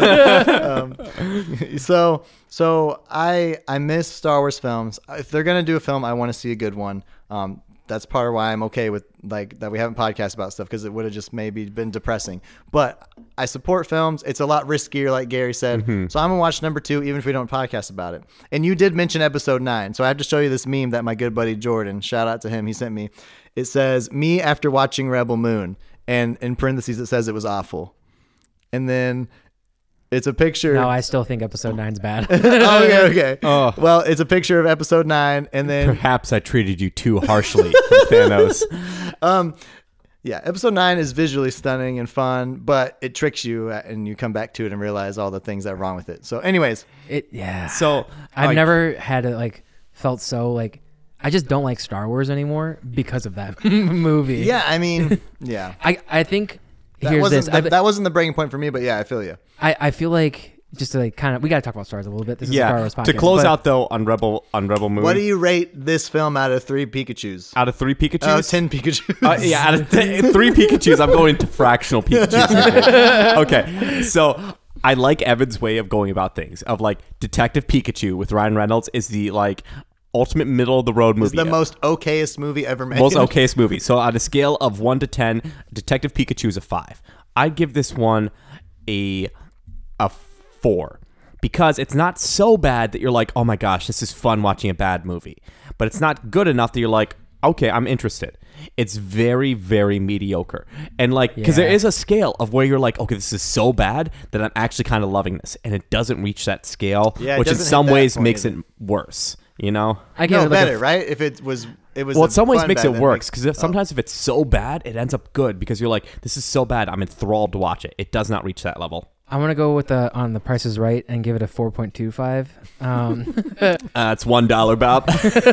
So I miss Star Wars films. If they're gonna do a film, I want to see a good one. That's part of why I'm okay with like that we haven't podcast about stuff, because it would have just maybe been depressing. But I support films. It's a lot riskier, like Gary said. So I'm gonna watch number 2, even if we don't podcast about it. And you did mention episode 9, so I have to show you this meme that my good buddy Jordan, shout out to him, he sent me. It says, "Me after watching Rebel Moon," and in parentheses it says it was awful. And then it's a picture. No, I still think episode 9's bad. Okay. Oh. Well, it's a picture of episode 9, and then Perhaps I treated you too harshly, Thanos. yeah, episode 9 is visually stunning and fun, but it tricks you, and you come back to it and realize all the things that are wrong with it. So, anyways, So I've like, never had it like felt so like I just don't like Star Wars anymore because of that movie. yeah, I mean, yeah, I think that here's this. that wasn't the breaking point for me, but yeah, I feel you. I feel like just to like kind of we got to talk about Star Wars a little bit. This is a Star Yeah. Wars podcast. To close but out though on Rebel Moon. What do you rate this film out of 3 Pikachus? out of 3 Pikachus? 10 Pikachus. Yeah, out of 3 Pikachus, I'm going to fractional Pikachus. Okay, so I like Evan's way of going about things. Of like Detective Pikachu with Ryan Reynolds is the like ultimate middle of the road movie. It's the most okayest movie ever made. Most okayest movie. So on a scale of 1 to 10, Detective Pikachu is a 5. I'd give this one a 4 because it's not so bad that you're like, oh my gosh, this is fun watching a bad movie, but it's not good enough that you're like, okay, I'm interested. It's very, very mediocre. And like, because there is a scale of where you're like, okay, this is so bad that I'm actually kind of loving this, and it doesn't reach that scale, Yeah, it which in doesn't hit some that ways point makes either. it worse. You know? I give No, it like better, right? If it was it was. Well, in some ways, fun makes bad it that worse makes- because sometimes if it's so bad, it ends up good because you're like, this is so bad, I'm enthralled to watch it. It does not reach that level. I'm gonna go with on The Price is Right and give it a 4.25. It's $1, Bob.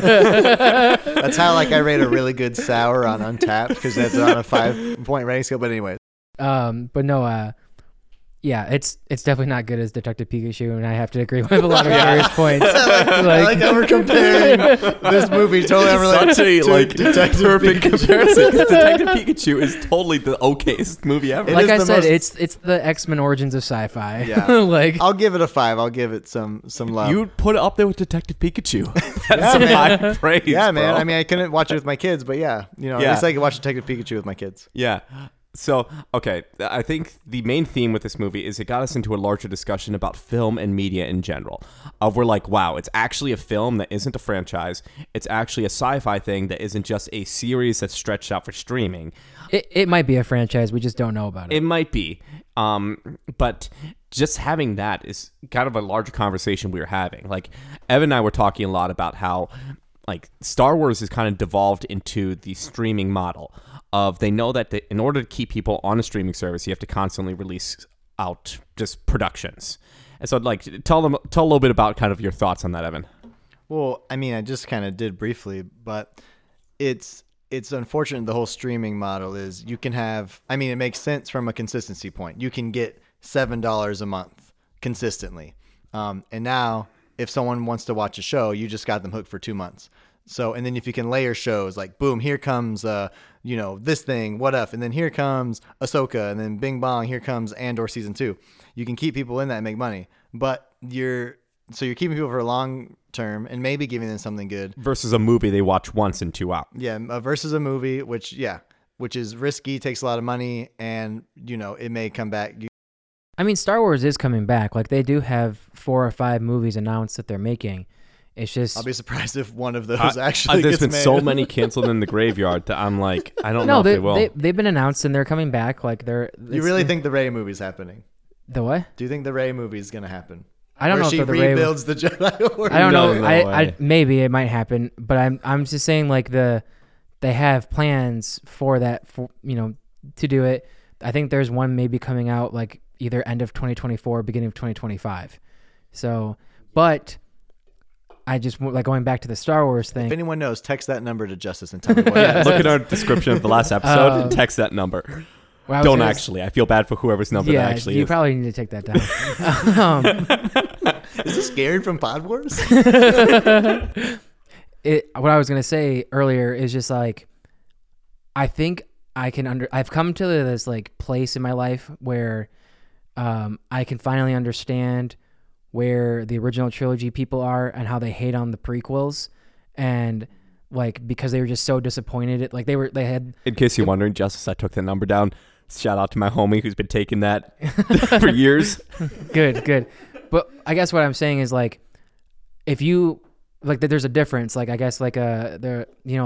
That's how like I rate a really good sour on Untapped because that's on a 5-point rating scale. But anyway, but no, yeah, it's definitely not good as Detective Pikachu, and I have to agree with a lot of various points. I like how we're comparing this movie totally unrelated Such a to like Detective perfect Pikachu. comparison. 'Cause Detective Pikachu is totally the okayest movie ever. It like is I the said, most- it's the X-Men origins of sci-fi. Yeah. like I'll give it a 5. I'll give it some love. You'd put it up there with Detective Pikachu. That's Yeah, some man. high praise. yeah, man. bro. I mean, I couldn't watch it with my kids, but yeah, at least I could watch Detective Pikachu with my kids. Yeah. So, okay, I think the main theme with this movie is it got us into a larger discussion about film and media in general. We're like, wow, it's actually a film that isn't a franchise. It's actually a sci-fi thing that isn't just a series that's stretched out for streaming. it might be a franchise, we just don't know about it. It might be. But just having that is kind of a larger conversation we were having. Like, Evan and I were talking a lot about how, like, Star Wars is kind of devolved into the streaming model of they know that in order to keep people on a streaming service, you have to constantly release out just productions. And so, like, tell a little bit about kind of your thoughts on that, Evan. Well, I mean, I just kind of did briefly, but it's unfortunate the whole streaming model is you can have, I mean, it makes sense from a consistency point. You can get $7 a month consistently. And now if someone wants to watch a show, you just got them hooked for 2 months. So, and then if you can layer shows like, boom, here comes, this thing, what if, and then here comes Ahsoka, and then bing bong, here comes Andor season 2. You can keep people in that and make money, but you're keeping people for a long term and maybe giving them something good. Versus a movie they watch once in 2 hours. Yeah, versus a movie, which is risky, takes a lot of money, and it may come back. I mean, Star Wars is coming back. Like, they do have 4 or 5 movies announced that they're making. It's just I'll be surprised if one of those actually There's gets been made. so many canceled in the graveyard that I'm like, I don't know if they will. they've been announced and they're coming back. Like, You really think the Rey movie's happening? the what? Do you think the Rey movie's gonna happen? I don't Where know if she the Rey. rebuilds the Jedi Order. I don't know. No I way. maybe it might happen, but I'm just saying, like, they have plans for that to do it. I think there's one maybe coming out like either end of 2024, beginning of 2025. So, but I just like going back to the Star Wars thing. If anyone knows, text that number to Justice and tell me what it is. Look at our description of the last episode and text that number. Well, I was Don't gonna- actually. I feel bad for whoever's number Yeah, that actually you is. probably need to take that down. Is this Gary from Pod Wars? What I was gonna say earlier is just like, I think I've come to this like place in my life where I can finally understand where the original trilogy people are and how they hate on the prequels, and like because they were just so disappointed. They had In case you're wondering, Justice, I took the number down. Shout out to my homie who's been taking that for years. good. But I guess what I'm saying is like, if you like, there's a difference. Like I guess like the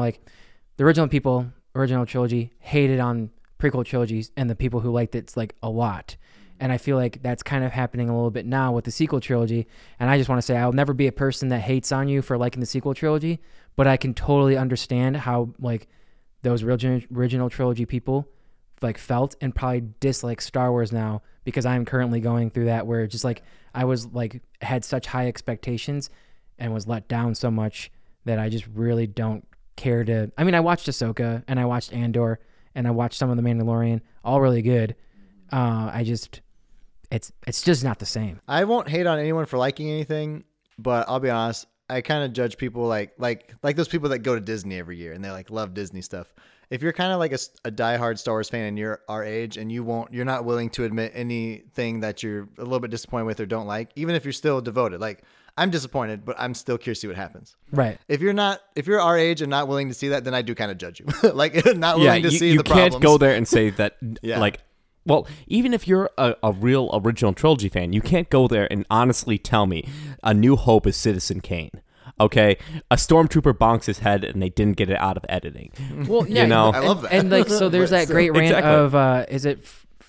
original trilogy hated on prequel trilogies, and the people who liked it's like a lot. And I feel like that's kind of happening a little bit now with the sequel trilogy. And I just want to say I'll never be a person that hates on you for liking the sequel trilogy, but I can totally understand how like those original trilogy people like felt and probably dislike Star Wars now, because I'm currently going through that where just like I was like had such high expectations and was let down so much that I just really don't care to. I mean, I watched Ahsoka and I watched Andor and I watched some of The Mandalorian, all really good. It's just not the same. I won't hate on anyone for liking anything, but I'll be honest. I kind of judge people like those people that go to Disney every year and they like love Disney stuff. If you're kind of like a diehard Star Wars fan and you're our age and you're not willing to admit anything that you're a little bit disappointed with or don't like, even if you're still devoted, like I'm disappointed, but I'm still curious to see what happens. Right. If you're our age and not willing to see that, then I do kind of judge you. Like not willing to see you the can't problems. go there and say that Yeah. like, well, even if you're a real original trilogy fan, you can't go there and honestly tell me A New Hope is Citizen Kane. Okay, a stormtrooper bonks his head and they didn't get it out of editing. Well, yeah, know? I love that. And like, so there's that great rant Exactly. of is it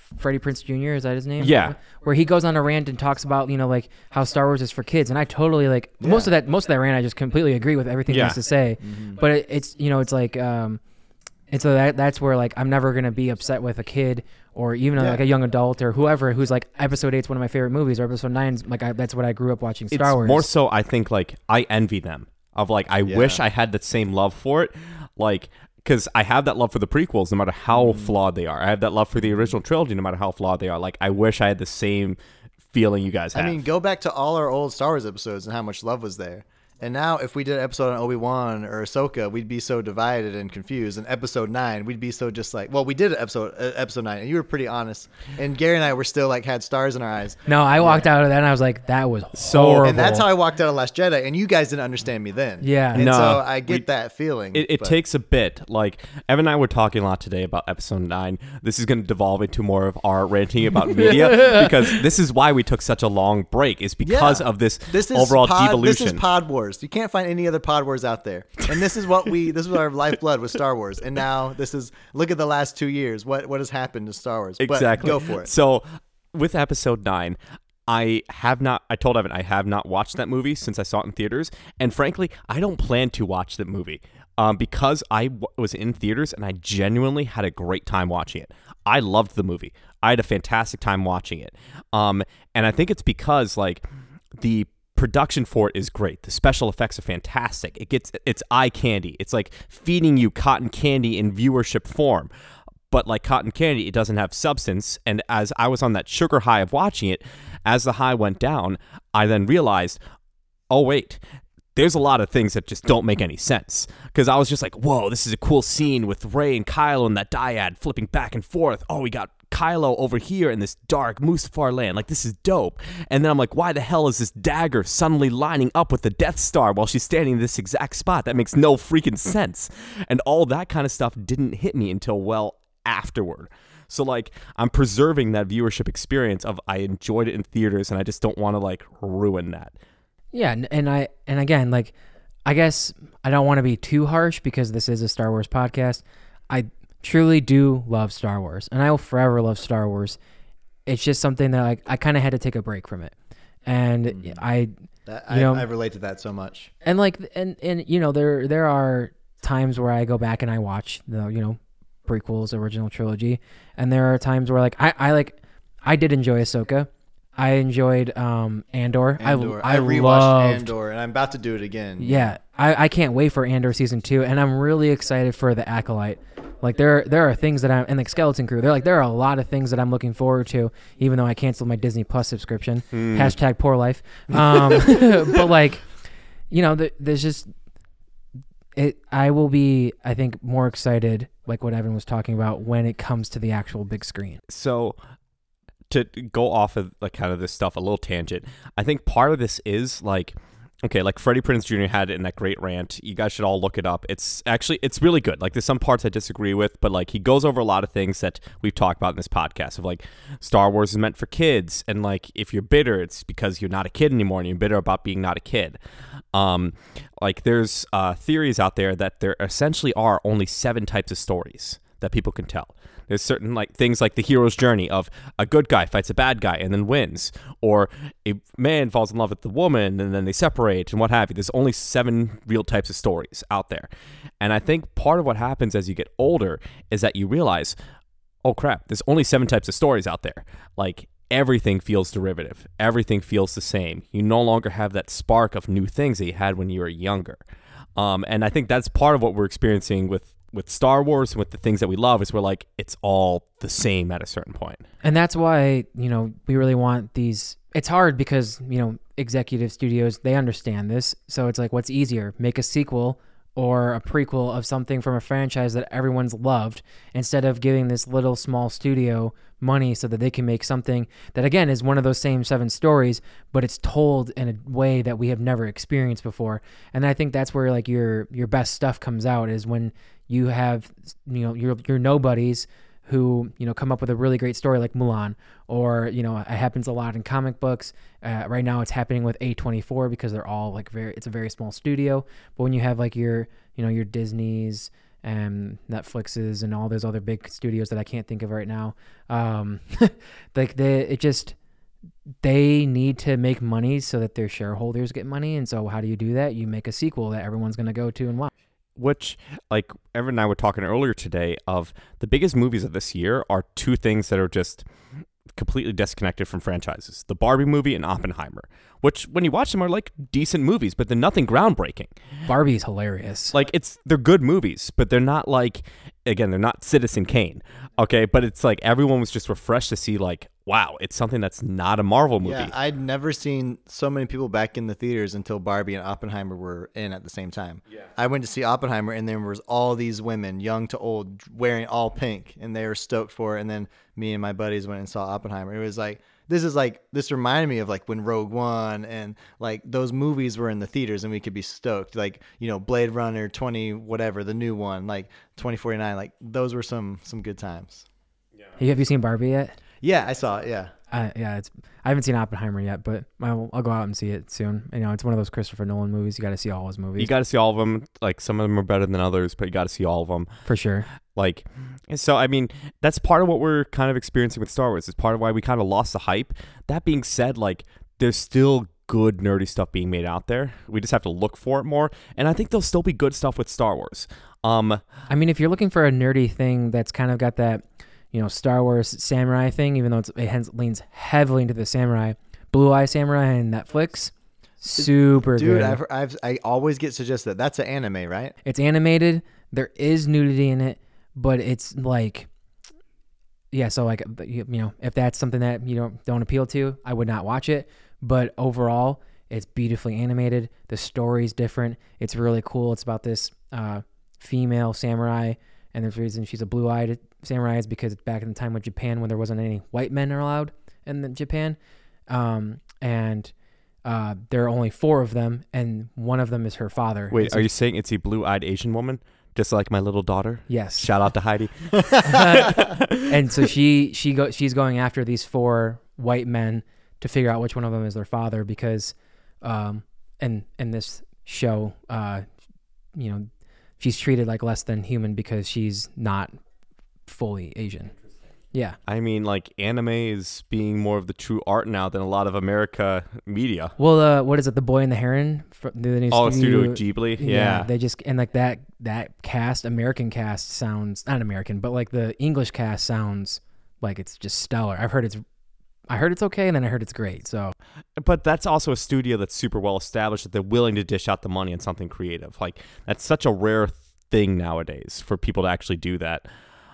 Freddie Prinze Jr. Is that his name? Yeah. Where he goes on a rant and talks about, you know, like how Star Wars is for kids, and I totally like most of that rant. I just completely agree with everything he has to say. But it's you know, it's like and so that's where like I'm never gonna be upset with a kid or even like a young adult or whoever who's like Episode 8's one of my favorite movies or Episode 9's like that's what I grew up watching Star Wars. More so, I think like I envy them of like I wish I had that same love for it, like. Because I have that love for the prequels, no matter how flawed they are. I have that love for the original trilogy, no matter how flawed they are. Like, I wish I had the same feeling you guys have. I mean, go back to all our old Star Wars episodes and how much love was there. And now, if we did an episode on Obi-Wan or Ahsoka, we'd be so divided and confused. And Episode 9, we'd be so just like, well, we did an episode 9, and you were pretty honest. And Gary and I were still like had stars in our eyes. No, I walked out of that and I was like, that was horrible. And that's how I walked out of Last Jedi, and you guys didn't understand me then. Yeah. And No, so I get that feeling. It takes a bit. Like, Evan and I were talking a lot today about Episode 9. This is going to devolve into more of our ranting about media, because this is why we took such a long break, is because of this overall devolution. This is Pod Wars. You can't find any other Pod Wars out there. And this is what our lifeblood was, Star Wars. And now look at the last 2 years. What has happened to Star Wars? Exactly. But go for it. So with Episode 9, I told Evan I have not watched that movie since I saw it in theaters. And frankly, I don't plan to watch that movie because I was in theaters and I genuinely had a great time watching it. I loved the movie. I had a fantastic time watching it. And I think it's because like the production for it is great. The special effects are fantastic. It's eye candy. It's like feeding you cotton candy in viewership form. But like cotton candy, it doesn't have substance. And as I was on that sugar high of watching it, as the high went down, I then realized, oh wait, there's a lot of things that just don't make any sense. Because I was just like, whoa, this is a cool scene with Rey and Kylo and that dyad flipping back and forth. Oh, we got Kylo over here in this dark Mustafar land. Like, this is dope. And then I'm like, why the hell is this dagger suddenly lining up with the Death Star while she's standing in this exact spot? That makes no freaking sense. And all that kind of stuff didn't hit me until well afterward. So like, I'm preserving that viewership experience of I enjoyed it in theaters, and I just don't want to like ruin that. Yeah, and again, like, I guess I don't want to be too harsh because this is a Star Wars podcast. I truly do love Star Wars, and I will forever love Star Wars. It's just something that I kind of had to take a break from it, and I relate to that so much. And like, and you know, there are times where I go back and I watch the prequels, original trilogy, and there are times where like I did enjoy Ahsoka. I enjoyed Andor. I rewatched loved Andor, and I'm about to do it again. Yeah, I can't wait for Andor season 2, and I'm really excited for the Acolyte. Like there are things that and the Skeleton Crew. There are a lot of things that I'm looking forward to, even though I canceled my Disney Plus subscription. # poor life. But like, there's just it. I will be, I think, more excited, like what Evan was talking about, when it comes to the actual big screen. So, to go off of like kind of this stuff, a little tangent, I think part of this is like, okay, like Freddie Prinze Jr. had it in that great rant. You guys should all look it up. It's really good. Like, there's some parts I disagree with, but like he goes over a lot of things that we've talked about in this podcast of like Star Wars is meant for kids, and like if you're bitter, it's because you're not a kid anymore and you're bitter about being not a kid. Like there's theories out there that there essentially are only 7 types of stories that people can tell. There's certain like things like the hero's journey of a good guy fights a bad guy and then wins, or a man falls in love with the woman and then they separate and what have you. There's only 7 real types of stories out there. And I think part of what happens as you get older is that you realize, oh crap, there's only 7 types of stories out there. Like everything feels derivative. Everything feels the same. You no longer have that spark of new things that you had when you were younger. And I think that's part of what we're experiencing with Star Wars and with the things that we love, is we're like, it's all the same at a certain point. And that's why, we really want these. It's hard because, executive studios, they understand this. So it's like, what's easier? Make a sequel or a prequel of something from a franchise that everyone's loved, instead of giving this little small studio money so that they can make something that, again, is one of those same 7 stories, but it's told in a way that we have never experienced before. And I think that's where like your best stuff comes out, is when you have, your nobodies who, come up with a really great story like Mulan, or, it happens a lot in comic books. Right now it's happening with A24 because they're all like it's a very small studio. But when you have like your Disneys and Netflix's and all those other big studios that I can't think of right now. Like they need to make money so that their shareholders get money. And so how do you do that? You make a sequel that everyone's going to go to and watch. Which, like, Evan and I were talking earlier today of the biggest movies of this year are two things that are just completely disconnected from franchises. The Barbie movie and Oppenheimer, which when you watch them are like decent movies, but they're nothing groundbreaking. Barbie's hilarious. Like, they're good movies, but they're not like, again, they're not Citizen Kane. Okay, but it's like everyone was just refreshed to see like, wow, it's something that's not a Marvel movie. Yeah, I'd never seen so many people back in the theaters until Barbie and Oppenheimer were in at the same time. Yeah. I went to see Oppenheimer, and there was all these women, young to old, wearing all pink, and they were stoked for it. And then me and my buddies went and saw Oppenheimer. It was like, this reminded me of like when Rogue One and like those movies were in the theaters and we could be stoked. Like, you know, Blade Runner 20, whatever, the new one, like 2049, like those were some good times. Have you seen Barbie yet? Yeah, I saw it. Yeah. I haven't seen Oppenheimer yet, but I'll go out and see it soon. You know, it's one of those Christopher Nolan movies. You got to see all his movies. You got to see all of them. Like, some of them are better than others, but you got to see all of them. For sure. Like, so, I mean, that's part of what we're kind of experiencing with Star Wars. It's part of why we kind of lost the hype. That being said, like, there's still good nerdy stuff being made out there. We just have to look for it more. And I think there'll still be good stuff with Star Wars. I mean, if you're looking for a nerdy thing that's kind of got that, you know, Star Wars samurai thing, even though it leans heavily into the samurai, Blue Eye Samurai and Netflix, super Dude, good. I always get suggested that's an anime, right? It's animated. There is nudity in it, but it's like, yeah. So like, you know, if that's something that you don't appeal to, I would not watch it. But overall, it's beautifully animated. The story's different. It's really cool. It's about this female samurai. And the reason she's a blue-eyed samurai is because it's back in the time with Japan when there wasn't any white men allowed in Japan. And there are only 4 of them, and one of them is her father. Wait, are you saying it's a blue-eyed Asian woman? Just like my little daughter? Yes. Shout out to Heidi. And so she's going after these 4 white men to figure out which one of them is their father because in this show, you know, she's treated like less than human because she's not fully Asian. Yeah. I mean, like, anime is being more of the true art now than a lot of America media. Well, what is it? The Boy and the Heron? The new Studio Ghibli? Yeah. They just, and like that cast, American cast sounds, not American, but like the English cast sounds like it's just stellar. I heard it's okay, and then I heard it's great. So, but that's also a studio that's super well established that they're willing to dish out the money on something creative. Like, that's such a rare thing nowadays for people to actually do that.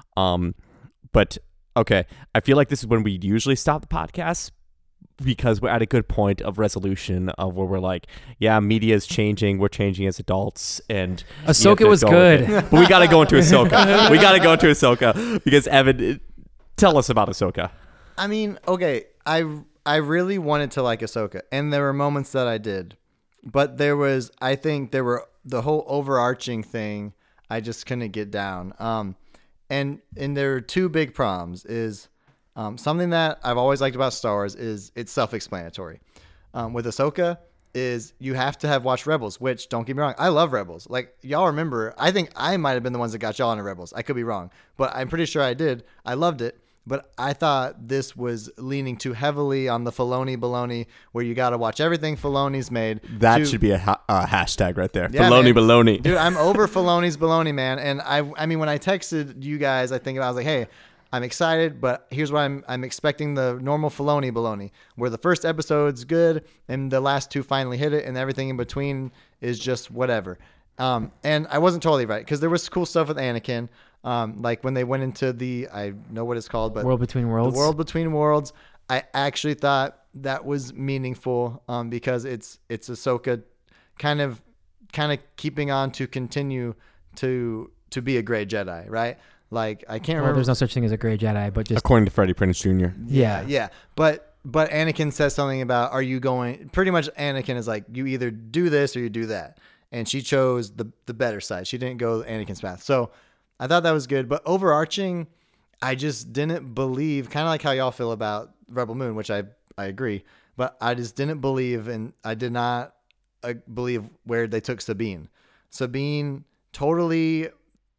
But okay, I feel like this is when we usually stop the podcast because we're at a good point of resolution of where we're like, yeah, media is changing, we're changing as adults, and Ahsoka was good. But we got to go into Ahsoka. Because Evan, tell us about Ahsoka. I mean, okay, I really wanted to like Ahsoka, and there were moments that I did, but I think there were the whole overarching thing I just couldn't get down. And there are 2 big problems. Is something that I've always liked about Star Wars is it's self-explanatory. With Ahsoka is you have to have watched Rebels, which, don't get me wrong, I love Rebels. Like, y'all remember, I think I might have been the ones that got y'all into Rebels. I could be wrong, but I'm pretty sure I did. I loved it. But I thought this was leaning too heavily on the Filoni baloney, where you got to watch everything Filoni's made. That should be a hashtag right there. Yeah, Filoni baloney. Dude, I'm over Filoni's baloney, man. And I mean, when I texted you guys, I was like, hey, I'm excited, but here's what I'm expecting: the normal Filoni baloney, where the first episode's good and the last 2 finally hit it, and everything in between is just whatever. And I wasn't totally right, because there was cool stuff with Anakin. Like when they went into I know what it's called, but World Between Worlds. The World Between Worlds. I actually thought that was meaningful, because it's Ahsoka kind of keeping on to continue to be a great Jedi, right? Like, I can't remember. There's no such thing as a gray Jedi, but just According to Freddie Prinze Jr. Yeah. But Anakin says something about, are you going? Pretty much, Anakin is like, you either do this or you do that, and she chose the better side. She didn't go Anakin's path. So I thought that was good, but overarching, I just didn't believe, kind of like how y'all feel about Rebel Moon, which I agree, but I just didn't believe, and I did not believe where they took Sabine. Sabine totally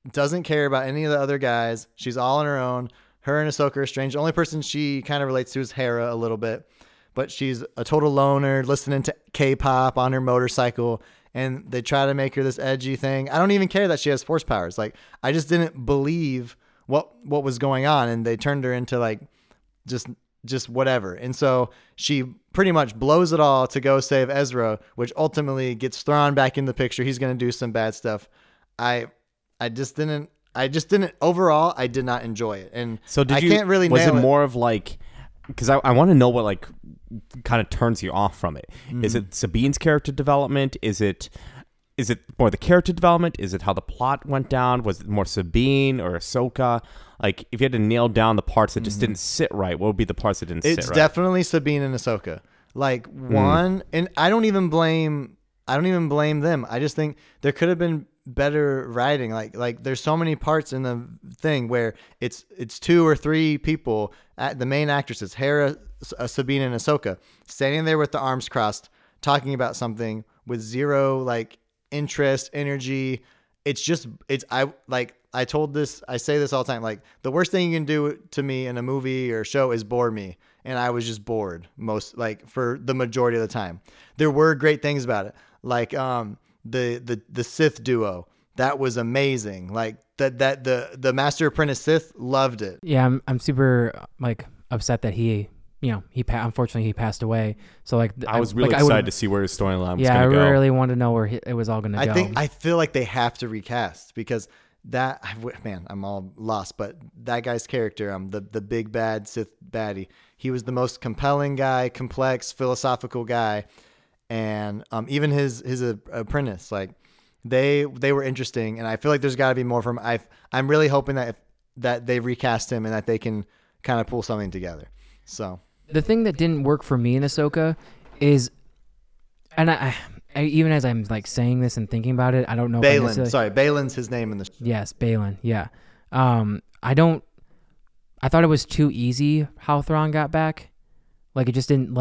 doesn't care about any of the other guys. She's all on her own. Her and Ahsoka are strange. The only person she kind of relates to is Hera a little bit, but she's a total loner, listening to K-pop on her motorcycle, and they try to make her this edgy thing. I don't even care that she has force powers. Like, I just didn't believe what was going on, and they turned her into like just whatever. And so she pretty much blows it all to go save Ezra, which ultimately gets Thrawn back in the picture. He's going to do some bad stuff. I just didn't overall, I did not enjoy it. And So I can't really was nail it more of like, because I want to know what like kind of turns you off from it. Is it Sabine's character development? Is it more the character development? Is it how the plot went down? Was it more Sabine or Ahsoka? Like, if you had to nail down the parts that just didn't sit right, what would be the parts that didn't sit right? It's definitely Sabine and Ahsoka. Like, one, and I don't even blame them. I just think there could have been better writing. Like there's so many parts in the thing where it's 2 or 3 people, the main actresses, Hera, Sabine, and Ahsoka, standing there with the arms crossed, talking about something with zero like interest, energy. I say this all the time. Like, the worst thing you can do to me in a movie or show is bore me. And I was just bored for the majority of the time. There were great things about it. Like, the Sith duo, that was amazing. Like the Master Apprentice Sith, loved it. Yeah, I'm super like upset that he unfortunately he passed away. So like I was really excited to see where his storyline was going to go. Yeah, I really wanted to know where it was all going to go. I feel like they have to recast, because I'm all lost. But that guy's character, the big bad Sith baddie, he was the most compelling guy, complex, philosophical guy, and even his apprentice, like they were interesting, and I feel like there's got to be more from. I'm really hoping that they recast him and that they can kind of pull something together. So. The thing that didn't work for me in Ahsoka is, and I even as I'm like saying this and thinking about it, I don't know. Baylan. Sorry, Baylan's his name in the. Yes, Baylan. Yeah. I thought it was too easy how Thrawn got back. Like, it just didn't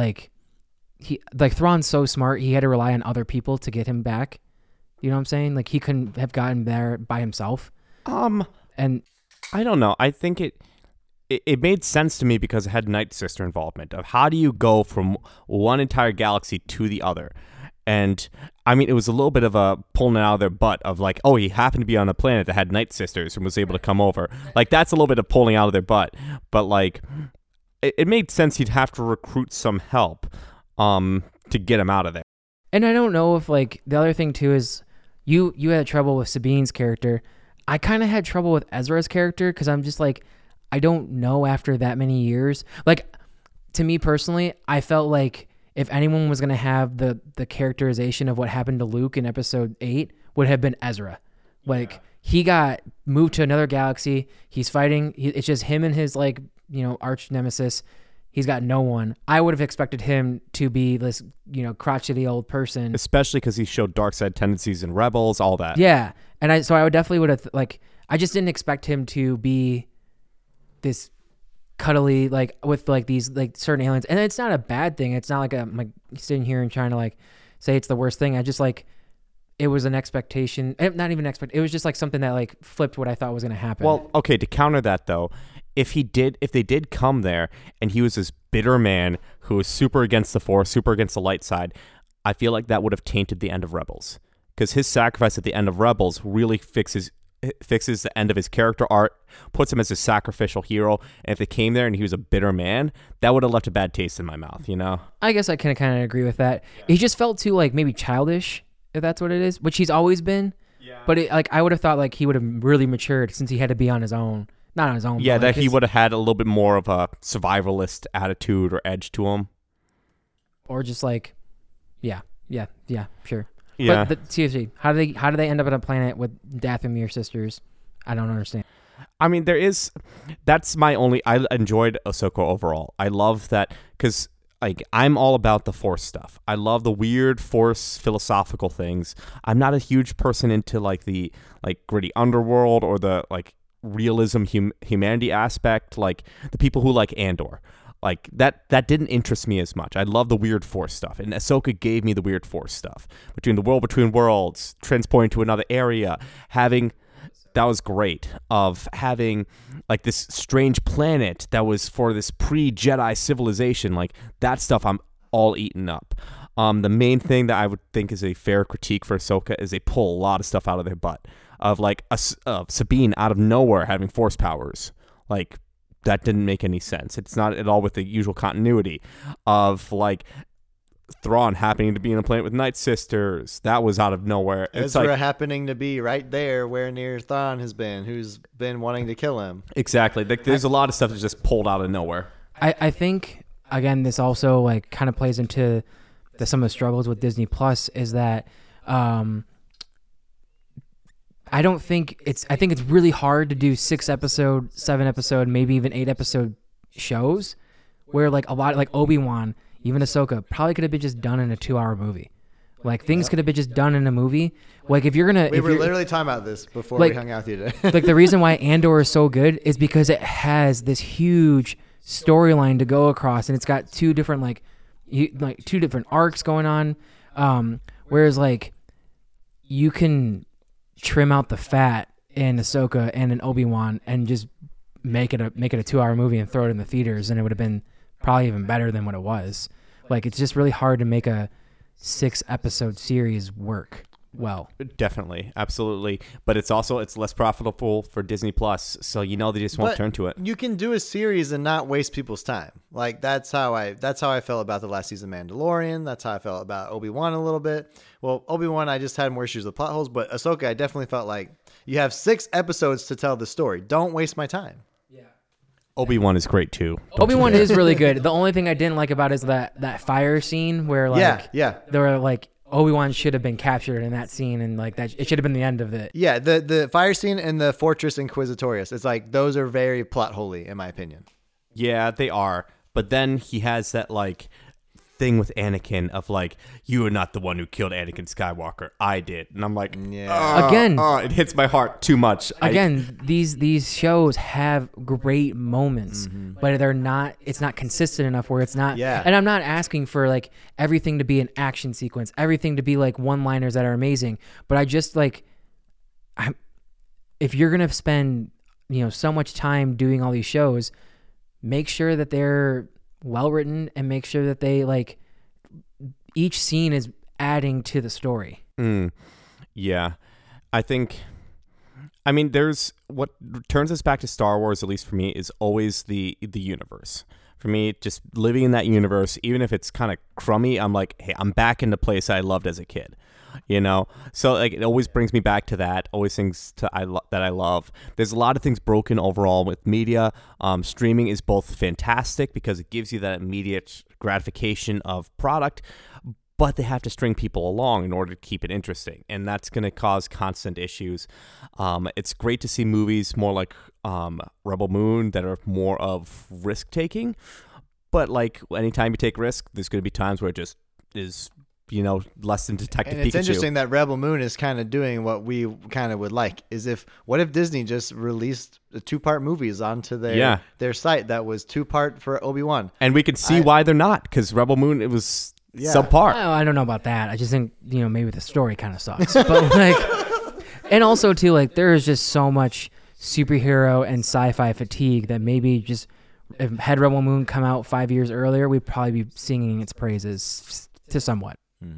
Thrawn's so smart. He had to rely on other people to get him back. You know what I'm saying? Like, he couldn't have gotten there by himself. And I don't know. I think it made sense to me because it had Night Sister involvement of how do you go from one entire galaxy to the other. And I mean, it was a little bit of a pulling it out of their butt of like, oh, he happened to be on a planet that had Night Sisters and was able to come over. Like, that's a little bit of pulling out of their butt. But like, it made sense he'd have to recruit some help to get him out of there. And I don't know if like the other thing too is you had trouble with Sabine's character. I kind of had trouble with Ezra's character because I'm just like, I don't know after that many years. Like, to me personally, I felt like if anyone was going to have the characterization of what happened to Luke in episode 8 would have been Ezra. Like, he got moved to another galaxy. He's fighting. It's just him and his like, arch nemesis. He's got no one. I would have expected him to be this, crotchety old person. Especially because he showed dark side tendencies in Rebels, all that. Yeah. And I would definitely would have, I just didn't expect him to be this cuddly, like, with like these like certain aliens. And it's not a bad thing. It's not like I'm like sitting here and trying to like say it's the worst thing. I just like, it was an expectation. Not even expect. It was just like something that like flipped what I thought was going to happen. Well, okay. To counter that though, if they did come there and he was this bitter man who was super against the Force, super against the light side, I feel like that would have tainted the end of Rebels, because his sacrifice at the end of Rebels really fixes the end of his character arc, puts him as a sacrificial hero. And if they came there and he was a bitter man, that would have left a bad taste in my mouth, I guess I can kind of agree with that. Yeah. He just felt too like maybe childish, if that's what it is, which he's always been. Yeah. But I would have thought like he would have really matured since he had to be on his own. Not on his own. Yeah, that he would have had a little bit more of a survivalist attitude or edge to him. Or just like, yeah, sure. Yeah. But seriously, how do they end up on a planet with Dathomir sisters? I don't understand. I mean, that's my only. I enjoyed Ahsoka overall. I love that because like I'm all about the Force stuff. I love the weird Force philosophical things. I'm not a huge person into like the like gritty underworld or the like realism humanity aspect, like the people who like Andor. Like that didn't interest me as much. I love the weird Force stuff, and Ahsoka gave me the weird Force stuff between the world between worlds, transporting to another area, having great, of having like this strange planet that was for this pre-Jedi civilization. Like that stuff I'm all eaten up. The main thing that I would think is a fair critique for Ahsoka is they pull a lot of stuff out of their butt, of like Sabine out of nowhere having force powers. Like that didn't make any sense. It's not at all with the usual continuity of like Thrawn happening to be in a planet with Night Sisters. That was out of nowhere. It's Ezra like, happening to be right there where near Thrawn has been, who's been wanting to kill him. exactly. Like there's a lot of stuff that's just pulled out of nowhere. I think again this also like kind of plays into some of the struggles with Disney Plus is that I think it's really hard to do 6-episode, 7-episode, maybe even 8-episode shows where like a lot like Obi-Wan, even Ahsoka probably could have been just done in a 2-hour movie. Like things could have been just done in a movie. Like if you're gonna, We were literally talking about this before like- we hung out with you today. like the reason why Andor is so good is because it has this huge storyline to go across, and it's got two different two different arcs going on. Whereas like you can trim out the fat in Ahsoka and in Obi-Wan and just make it a 2-hour movie and throw it in the theaters, and it would have been probably even better than what it was. Like it's just really hard to make a 6-episode series work well. Definitely, absolutely. But it's less profitable for Disney Plus, so they just won't But turn to it. You can do a series and not waste people's time. Like that's how I felt about the last season of Mandalorian. That's how I felt about Obi-Wan a little bit. Well, Obi-Wan I just had more issues with plot holes, but Ahsoka I definitely felt like you have 6 episodes to tell the story. Don't waste my time. Obi-Wan is great too. Obi-Wan is really good. The only thing I didn't like about it is that fire scene where like Yeah. they were like Obi-Wan should have been captured in that scene, and like that it should have been the end of it. Yeah, the fire scene and the Fortress Inquisitorius. It's like those are very plot holy in my opinion. Yeah, they are. But then he has that like thing with Anakin of like, you are not the one who killed Anakin Skywalker. I did. And I'm like, Yeah. Again. it hits my heart too much. Again, these shows have great moments, but they're not. It's not consistent enough where it's not. Yeah. And I'm not asking for like everything to be an action sequence, everything to be like one-liners that are amazing. But I just like, if you're gonna spend so much time doing all these shows, make sure that they're well written and make sure that they like each scene is adding to the story. Yeah. There's what turns us back to Star Wars, at least for me, is always the universe. For me, just living in that universe, even if it's kind of crummy, I'm like, hey, I'm back in the place I loved as a kid. So like it always brings me back to that. Always things that I love. There's a lot of things broken overall with media. Streaming is both fantastic because it gives you that immediate gratification of product, but they have to string people along in order to keep it interesting, and that's going to cause constant issues. It's great to see movies more like Rebel Moon that are more of risk taking, but like anytime you take risk, there's going to be times where it just is less than Detective And it's Pikachu. interesting that Rebel Moon is kind of doing what we kind of would like. What if Disney just released 2-part movies onto their site that was 2-part for Obi-Wan? And we can see why they're not, because Rebel Moon, it was subpar. Oh, I don't know about that. I just think maybe the story kind of sucks. But like, and also too like there is just so much superhero and sci-fi fatigue that maybe just if had Rebel Moon come out 5 years earlier, we'd probably be singing its praises to somewhat.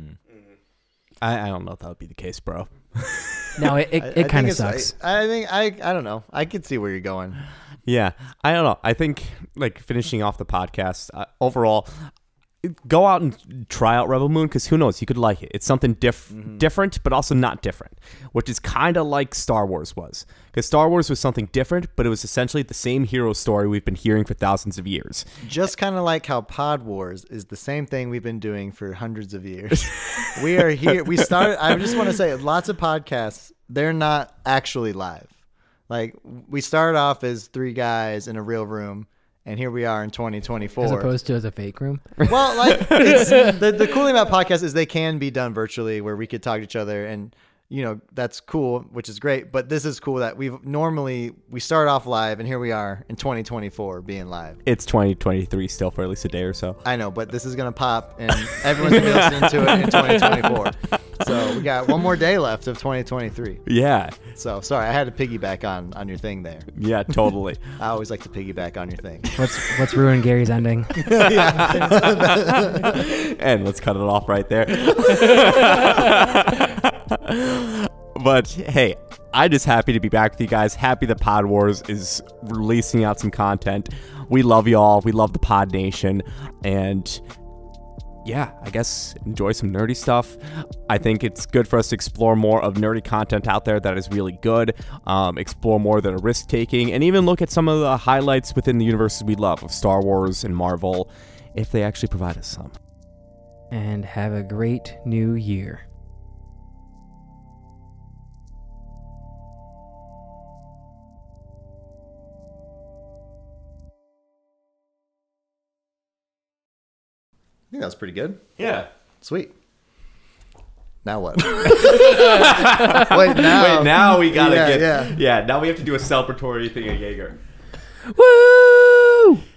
I don't know if that would be the case, bro. No, it kind of sucks. I don't know. I could see where you're going. Yeah, I don't know. I think like finishing off the podcast overall, go out and try out Rebel Moon, because who knows, you could like it. It's something different, but also not different, which is kind of like Star Wars was, because Star Wars was something different, but it was essentially the same hero story we've been hearing for thousands of years. Just kind of like how Pod Wars is the same thing we've been doing for hundreds of years. We are here. I just want to say, lots of podcasts, they're not actually live. Like we started off as 3 guys in a real room, and here we are in 2024. As opposed to as a fake room. Well, like it's, the cool thing about podcasts is they can be done virtually, where we could talk to each other, and that's cool, which is great. But this is cool that we start off live, and here we are in 2024 being live. It's 2023 still for at least a day or so. I know, but this is gonna pop, and everyone's gonna be listening to it in 2024. So we got one more day left of 2023. Yeah. So sorry, I had to piggyback on your thing there. Yeah, totally. I always like to piggyback on your thing. Let's ruin Gary's ending. And let's cut it off right there. But hey, I'm just happy to be back with you guys. Happy that Pod Wars is releasing out some content. We love y'all. We love the Pod Nation. And yeah, I guess enjoy some nerdy stuff. I think it's good for us to explore more of nerdy content out there that is really good. Explore more that are risk-taking, and even look at some of the highlights within the universes we love of Star Wars and Marvel, if they actually provide us some. And have a great new year. I think that was pretty good. Yeah. Sweet. Now what? Wait, now we gotta Yeah. Yeah, now we have to do a celebratory thing at Jaeger. Woo!